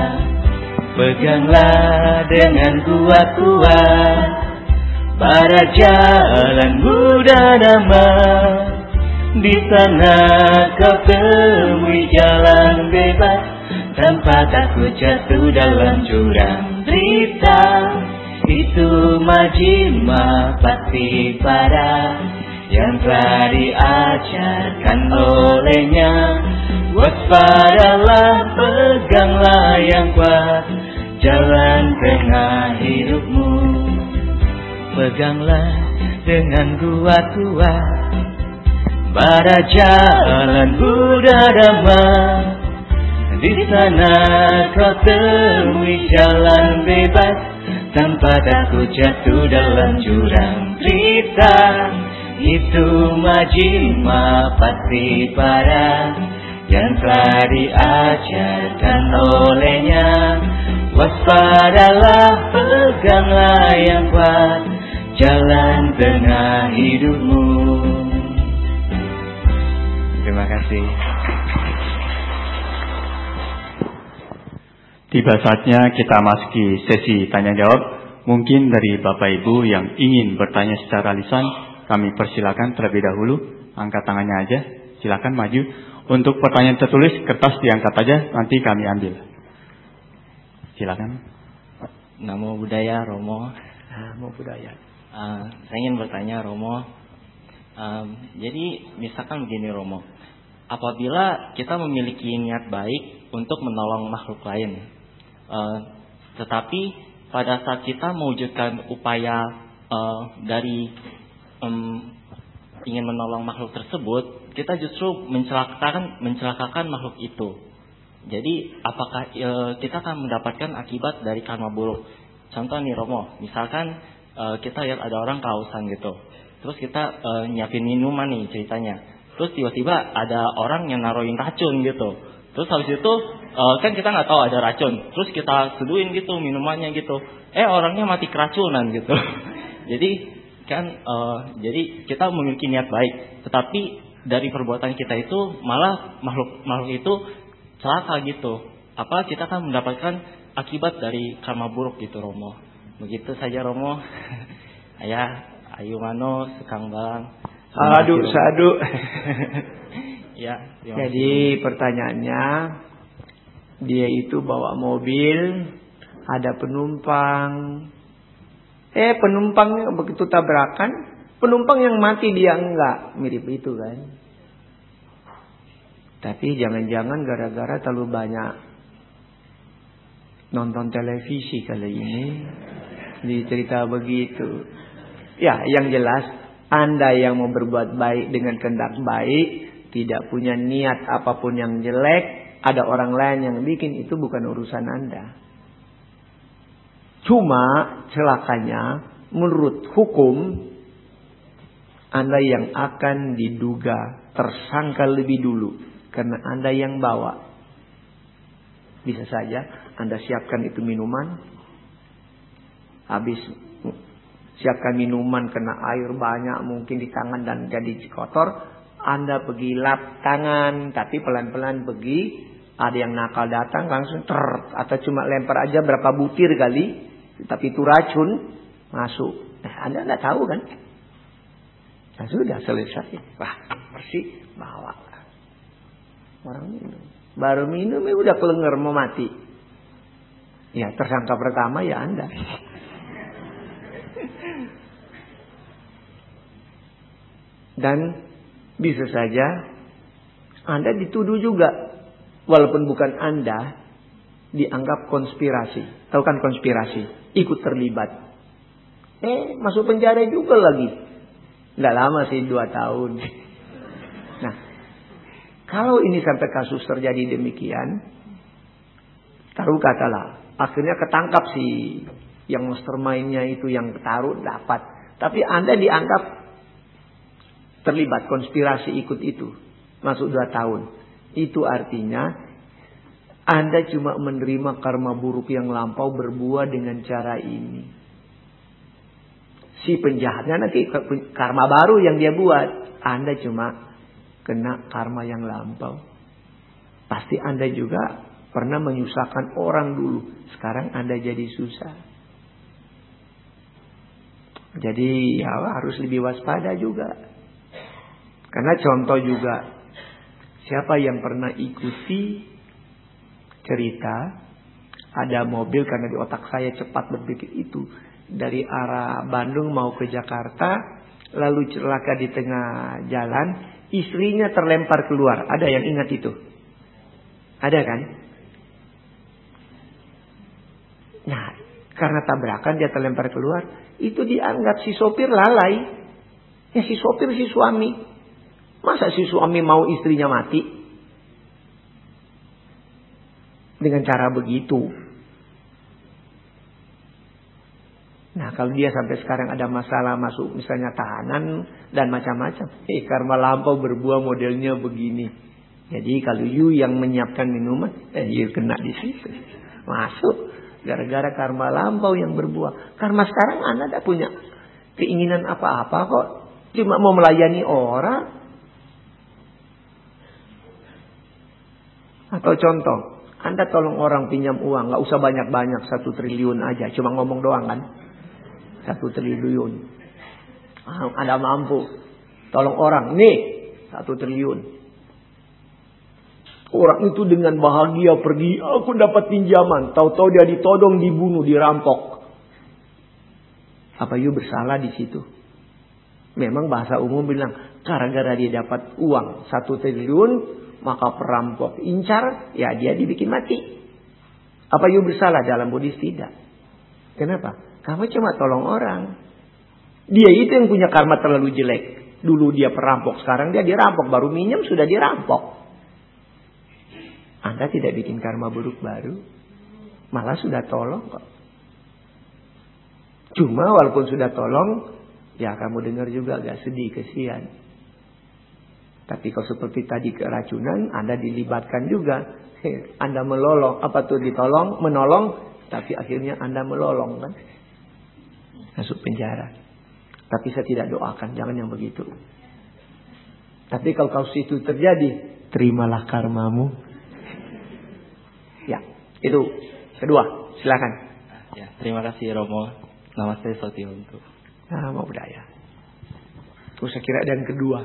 Peganglah dengan kuat-kuat pada jalan Buddha Dhamma. Di sana kau temui jalan bebas tanpa takut jatuh dalam jurang derita. Itu Majjhima Pattipada yang telah diajarkan olehnya. Waspadalah, peganglah yang kuat jalan tengah hidupmu. Peganglah dengan kuat-kuat pada jalan Buddha Dhamma. Di sana kau temui jalan bebas tanpa takut jatuh dalam jurang derita. Itu Majjhima Pattipada yang telah diajarkan olehnya. Waspadalah, peganglah yang kuat jalan tengah hidupmu. Terima kasih. Tiba saatnya kita masuki sesi tanya jawab. Mungkin dari Bapak Ibu yang ingin bertanya secara lisan, kami persilakan terlebih dahulu. Angkat tangannya aja. Silakan maju. Untuk pertanyaan tertulis, kertas diangkat aja, nanti kami ambil. Silakan. Namo Buddhaya, Romo. Namo Buddhaya. Saya ingin bertanya, Romo. Jadi misalkan begini, Romo. Apabila kita memiliki niat baik untuk menolong makhluk lain, tetapi pada saat kita mewujudkan upaya dari ingin menolong makhluk tersebut, kita justru mencelakakan makhluk itu. Jadi apakah kita akan mendapatkan akibat dari karma buruk? Contoh nih, Romo, misalkan kita lihat ada orang kehausan gitu. Terus kita nyiapin minuman nih ceritanya. Terus tiba-tiba ada orang yang naruhin racun gitu. Terus habis itu kan kita nggak tahu ada racun. Terus kita seduhin gitu minumannya gitu. Orangnya mati keracunan gitu. Jadi kan jadi kita memiliki niat baik, tetapi dari perbuatan kita itu malah makhluk itu celaka gitu. Kita kan mendapatkan akibat dari karma buruk gitu, Romo. Begitu saja, Romo. Ayu mano sekang balang. Sadu. Ya. Jadi pertanyaannya, dia itu bawa mobil, ada penumpang. Penumpangnya begitu tabrakan, penumpang yang mati dia enggak, mirip itu kan. Tapi jangan-jangan gara-gara terlalu banyak nonton televisi kali ini dicerita begitu. Ya, yang jelas Anda yang mau berbuat baik dengan kehendak baik, tidak punya niat apapun yang jelek, ada orang lain yang bikin, itu bukan urusan Anda. Cuma celakanya menurut hukum Anda yang akan diduga tersangka lebih dulu karena Anda yang bawa. Bisa saja Anda siapkan itu minuman, habis siapkan minuman kena air banyak mungkin di tangan dan jadi kotor, Anda pergi lap tangan, tapi pelan-pelan pergi. Ada yang nakal datang langsung atau cuma lempar aja berapa butir kali, tapi itu racun masuk. Anda tidak tahu kan? Nah, sudah selesai. Wah, bersih, bawa. Orang minum. Baru minum udah kelenger mau mati. Ya, tersangka pertama ya Anda. Dan bisa saja Anda dituduh juga. Walaupun bukan Anda, dianggap konspirasi. Tahu kan konspirasi? Ikut terlibat. Masuk penjara juga lagi. Nggak lama sih, 2 tahun. Nah, kalau ini sampai kasus terjadi demikian, taruh katalah, akhirnya ketangkap si yang mastermind-nya itu, yang taruh dapat. Tapi Anda dianggap terlibat konspirasi ikut itu. Masuk 2 tahun. Itu artinya Anda cuma menerima karma buruk yang lampau berbuah dengan cara ini. Si penjahatnya nanti karma baru yang dia buat. Anda cuma kena karma yang lampau. Pasti Anda juga pernah menyusahkan orang dulu. Sekarang Anda jadi susah. Jadi ya harus lebih waspada juga. Karena contoh juga, siapa yang pernah ikuti cerita ada mobil, karena di otak saya cepat berpikir itu, dari arah Bandung mau ke Jakarta, lalu celaka di tengah jalan, istrinya terlempar keluar. Ada yang ingat itu? Ada kan? Nah, karena tabrakan dia terlempar keluar, itu dianggap si sopir lalai. Ya si sopir si suami. Masa si suami mau istrinya mati? Dengan cara begitu. Nah, kalau dia sampai sekarang ada masalah masuk misalnya tahanan dan macam-macam. Karma lampau berbuah modelnya begini. Jadi kalau you yang menyiapkan minuman, you kena di situ. Masuk. Gara-gara karma lampau yang berbuah. Karma sekarang Anda tidak punya keinginan apa-apa kok. Cuma mau melayani orang. Atau contoh, Anda tolong orang pinjam uang. Gak usah banyak-banyak, 1 triliun aja. Cuma ngomong doang kan. 1 triliun. Anda mampu. Tolong orang. Nih. 1 triliun. Orang itu dengan bahagia pergi. Aku dapat pinjaman. Tahu-tahu dia ditodong, dibunuh, dirampok. Apa you bersalah di situ? Memang bahasa umum bilang. Gara-gara dia dapat uang 1 triliun. Maka perampok incar. Ya dia dibikin mati. Apa you bersalah dalam Buddhis? Tidak. Kenapa? Kamu cuma tolong orang. Dia itu yang punya karma terlalu jelek. Dulu dia perampok, sekarang dia dirampok. Baru minjem sudah dirampok. Anda tidak bikin karma buruk baru. Malah sudah tolong kok. Cuma walaupun sudah tolong, ya kamu dengar juga agak sedih, kesian. Tapi kalau seperti tadi keracunan, Anda dilibatkan juga. Anda melolong, menolong, tapi akhirnya Anda melolong kan. Masuk penjara. Tapi saya tidak doakan, jangan yang begitu. Tapi kalau kasus itu terjadi, terimalah karmamu. Ya, itu kedua, silakan. Ya, terima kasih Romo. Namaste Sotionto. Nama budaya. Terus saya kira dan kedua.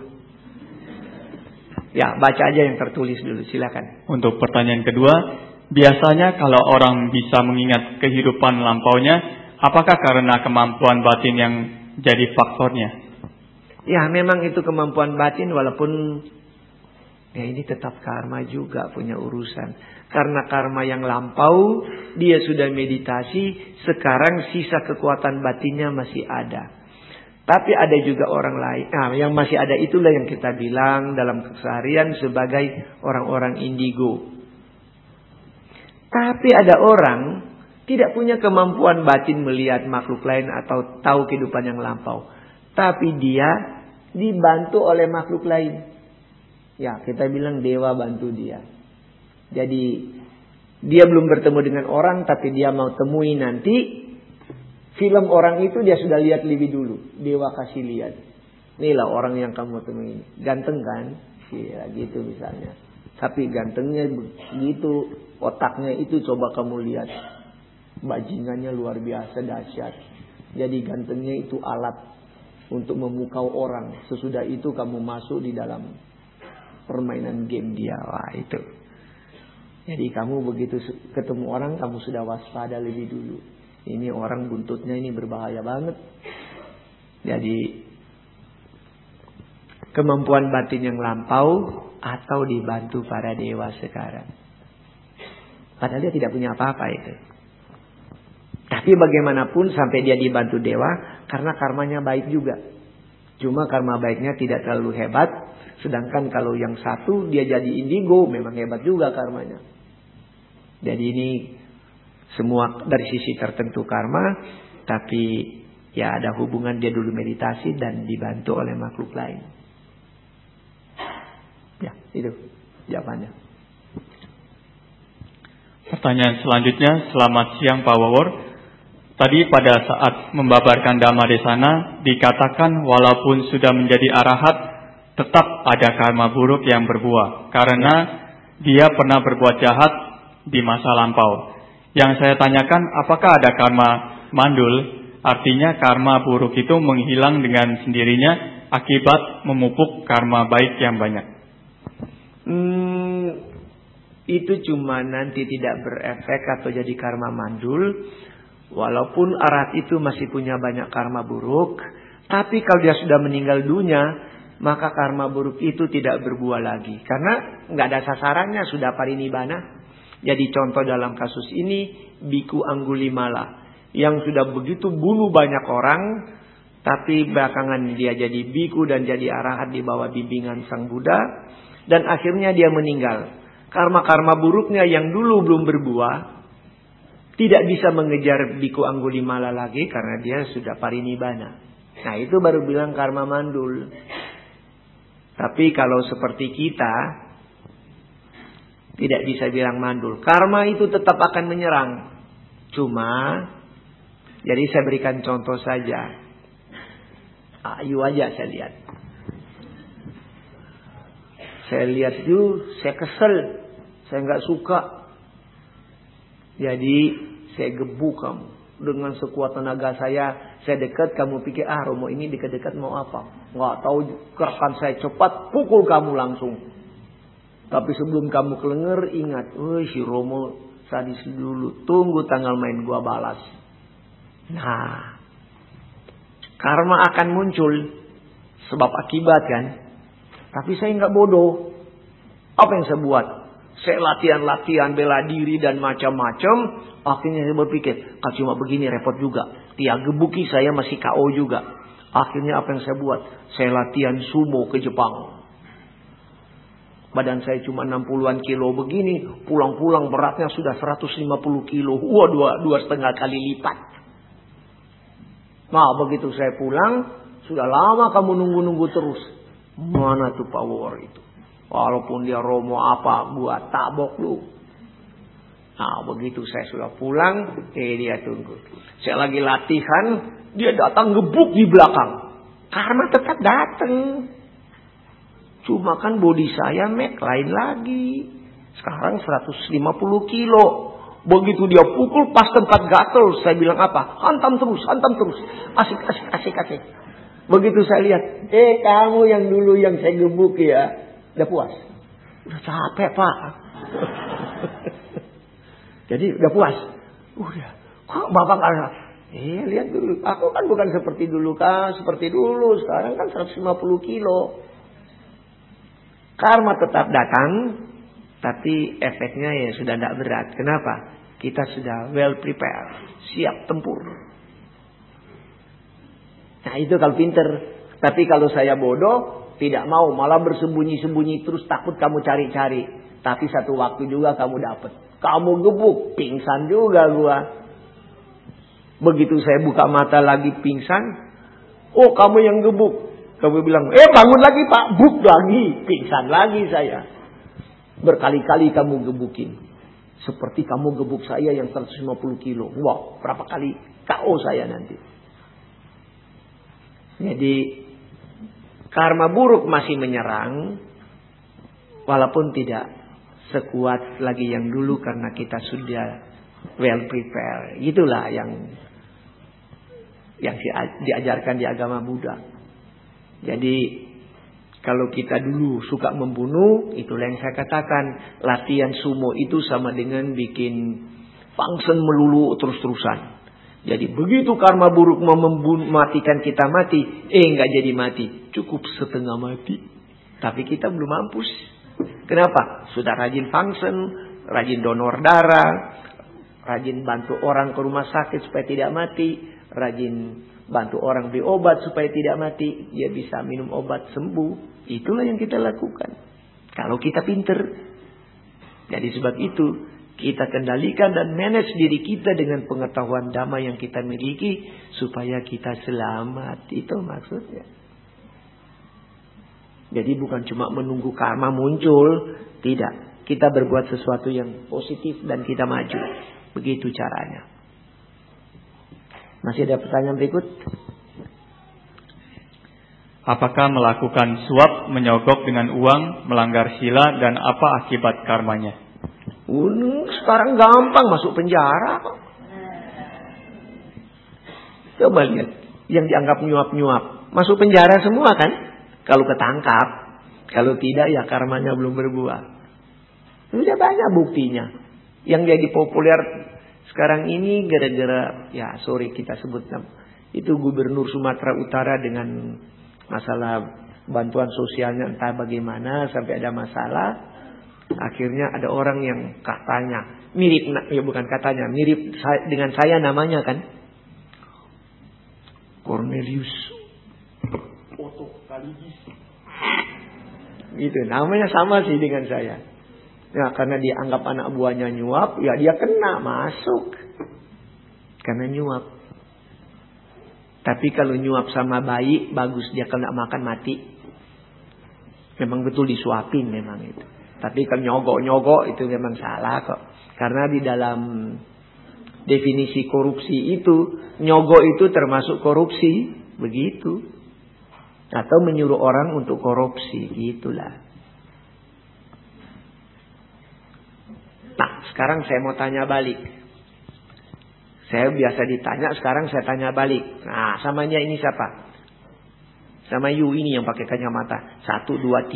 Ya, baca aja yang tertulis dulu, silakan. Untuk pertanyaan kedua, biasanya kalau orang bisa mengingat kehidupan lampaunya, apakah karena kemampuan batin yang jadi faktornya? Ya, memang itu kemampuan batin, walaupun ya ini tetap karma juga punya urusan. Karena karma yang lampau, dia sudah meditasi, sekarang sisa kekuatan batinnya masih ada. Tapi ada juga orang lain. Nah, yang masih ada itulah yang kita bilang dalam keseharian sebagai orang-orang indigo. Tapi ada orang tidak punya kemampuan batin melihat makhluk lain atau tahu kehidupan yang lampau. Tapi dia dibantu oleh makhluk lain. Ya, kita bilang dewa bantu dia. Jadi dia belum bertemu dengan orang, tapi dia mau temui nanti. Film orang itu dia sudah lihat lebih dulu. Dewa kasih lihat. Inilah orang yang kamu temui. Ganteng kan? Ya gitu misalnya. Tapi gantengnya begitu, otaknya itu coba kamu lihat. Bajingannya luar biasa dahsyat. Jadi gantengnya itu alat untuk memukau orang. Sesudah itu kamu masuk di dalam permainan game dia. Wah itu. Jadi kamu begitu ketemu orang, kamu sudah waspada lebih dulu. Ini orang buntutnya ini berbahaya banget. Jadi kemampuan batin yang lampau atau dibantu para dewa sekarang. Padahal dia tidak punya apa-apa itu. Tapi bagaimanapun sampai dia dibantu dewa, karena karmanya baik juga. Cuma karma baiknya tidak terlalu hebat. Sedangkan kalau yang satu dia jadi indigo, memang hebat juga karmanya. Jadi ini semua dari sisi tertentu karma, tapi ya ada hubungan dia dulu meditasi dan dibantu oleh makhluk lain. Ya, itu jawabannya. Pertanyaan selanjutnya, selamat siang Pak Wawor. Tadi pada saat membabarkan Dhamma Desana dikatakan walaupun sudah menjadi arahat, tetap ada karma buruk yang berbuah karena dia pernah berbuat jahat di masa lampau. Yang saya tanyakan, apakah ada karma mandul? Artinya karma buruk itu menghilang dengan sendirinya akibat memupuk karma baik yang banyak. Itu cuma nanti tidak berefek atau jadi karma mandul. Walaupun arahat itu masih punya banyak karma buruk, tapi kalau dia sudah meninggal dunia, maka karma buruk itu tidak berbuah lagi. Karena nggak ada sasarannya, sudah parinibbana. Jadi contoh dalam kasus ini, Biku Anggulimala. Yang sudah begitu bunuh banyak orang, tapi belakangan dia jadi biku dan jadi arahat di bawah bimbingan Sang Buddha. Dan akhirnya dia meninggal. Karma-karma buruknya yang dulu belum berbuah, tidak bisa mengejar Biku Anggulimala lagi karena dia sudah parinibbana. Nah itu baru bilang karma mandul. Tapi kalau seperti kita, tidak bisa bilang mandul. Karma itu tetap akan menyerang. Cuma, jadi saya berikan contoh saja. Ayu aja saya lihat. Saya lihat itu, saya kesel. Saya nggak suka. Jadi, saya gebuk kamu. Dengan sekuat tenaga saya dekat. Kamu pikir, Romo ini dekat-dekat mau apa? Nggak tahu, gerakan saya cepat, pukul kamu langsung. Tapi sebelum kamu kelenger, ingat, si Romo sadis dulu. Tunggu tanggal main gua balas. Nah, karma akan muncul. Sebab akibat kan. Tapi saya nggak bodoh. Apa yang saya buat? Saya latihan-latihan bela diri dan macam-macam. Akhirnya saya berpikir, kalau cuma begini repot juga. Dia gebuki saya masih KO juga. Akhirnya apa yang saya buat? Saya latihan sumo ke Jepang. Badan saya cuma 60-an kilo begini. Pulang-pulang beratnya sudah 150 kilo. Wah, dua setengah kali lipat. Nah, begitu saya pulang, sudah lama kamu nunggu-nunggu terus. Mana tuh power itu? Walaupun dia romo apa, gua tabok lu. Nah, begitu saya sudah pulang, dia tunggu. Saya lagi latihan, dia datang gebuk di belakang. Karma tetap datang. Cuma kan body saya lain lagi. Sekarang 150 kilo. Begitu dia pukul pas tempat gatel, saya bilang apa? Hantam terus. Asik. Begitu saya lihat, kamu yang dulu yang saya gebuk ya, udah puas? Udah capek, Pak. Jadi udah puas? Udah. Kok Bapak nggak? Lihat dulu. Aku kan bukan seperti dulu kan, seperti dulu. Sekarang kan 150 kilo. Karma tetap datang, tapi efeknya ya sudah tidak berat. Kenapa? Kita sudah well prepared, siap tempur. Nah itu kalau pinter. Tapi kalau saya bodoh, tidak mau, malah bersembunyi-sembunyi terus takut kamu cari-cari. Tapi satu waktu juga kamu dapat. Kamu gebuk, pingsan juga gua. Begitu saya buka mata lagi pingsan, oh kamu yang gebuk. Kamu bilang, bangun lagi Pak, buk lagi, pingsan lagi saya. Berkali-kali kamu gebukin. Seperti kamu gebuk saya yang 150 kilo. Wah, berapa kali KO saya nanti. Jadi, karma buruk masih menyerang. Walaupun tidak sekuat lagi yang dulu karena kita sudah well prepared. Itulah yang diajarkan di agama Buddha. Jadi kalau kita dulu suka membunuh, itulah yang saya katakan, latihan sumo itu sama dengan bikin function melulu terus-terusan. Jadi begitu karma buruk mau mematikan kita mati, enggak jadi mati, cukup setengah mati. Tapi kita belum mampus. Kenapa? Sudah rajin function, rajin donor darah, rajin bantu orang ke rumah sakit supaya tidak mati, rajin bantu orang beli obat supaya tidak mati. Dia bisa minum obat sembuh. Itulah yang kita lakukan. Kalau kita pinter. Jadi sebab itu kita kendalikan dan manage diri kita dengan pengetahuan dhamma yang kita miliki. Supaya kita selamat. Itu maksudnya. Jadi bukan cuma menunggu karma muncul. Tidak. Kita berbuat sesuatu yang positif dan kita maju. Begitu caranya. Masih ada pertanyaan berikut? Apakah melakukan suap, menyogok dengan uang, melanggar sila, dan apa akibat karmanya? Sekarang gampang masuk penjara. Coba lihat. Yang dianggap nyuap-nyuap. Masuk penjara semua kan? Kalau ketangkap. Kalau tidak ya karmanya belum berbuah. Sudah banyak buktinya. Yang jadi populer sekarang ini gara-gara, kita sebut itu Gubernur Sumatera Utara dengan masalah bantuan sosialnya entah bagaimana sampai ada masalah. Akhirnya ada orang yang katanya mirip dengan saya namanya kan, Cornelius Otto Kaligis. Gitu, namanya sama sih dengan saya. Ya, karena dia anggap anak buahnya nyuap, ya dia kena masuk. Karena nyuap. Tapi kalau nyuap sama bayi, bagus, dia kena makan mati. Memang betul disuapin memang itu. Tapi kalau nyogok-nyogok itu memang salah kok. Karena di dalam definisi korupsi itu, nyogok itu termasuk korupsi. Begitu. Atau menyuruh orang untuk korupsi. Gitulah. Nah, sekarang saya mau tanya balik. Saya biasa ditanya, sekarang saya tanya balik. Nah, samanya ini siapa? Sama you ini yang pakai kacamata. 1, 2,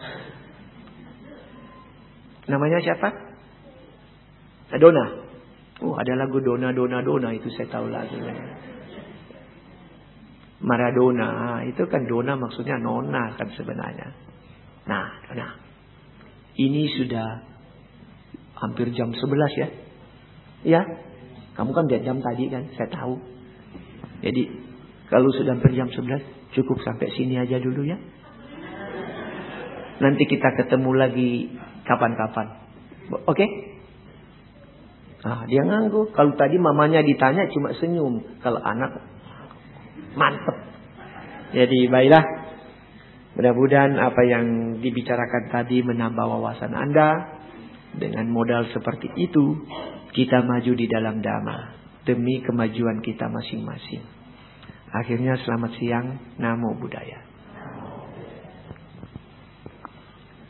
3. Namanya siapa? Dona. Oh, ada lagu Dona itu saya tahu lagunya. Maradona, itu kan Dona maksudnya nona kan sebenarnya. Nah, Dona. Ini sudah hampir jam 11 ya. Ya. Kamu kan lihat jam tadi kan. Saya tahu. Jadi. Kalau sudah hampir jam 11. Cukup sampai sini aja dulu ya. Nanti kita ketemu lagi. Kapan-kapan. Oke? Nah, dia ngangguk. Kalau tadi mamanya ditanya cuma senyum. Kalau anak. Mantep. Jadi baiklah. Mudah-mudahan apa yang dibicarakan tadi menambah wawasan Anda. Dengan modal seperti itu, kita maju di dalam dhamma demi kemajuan kita masing-masing. Akhirnya selamat siang, Namo Buddhaya.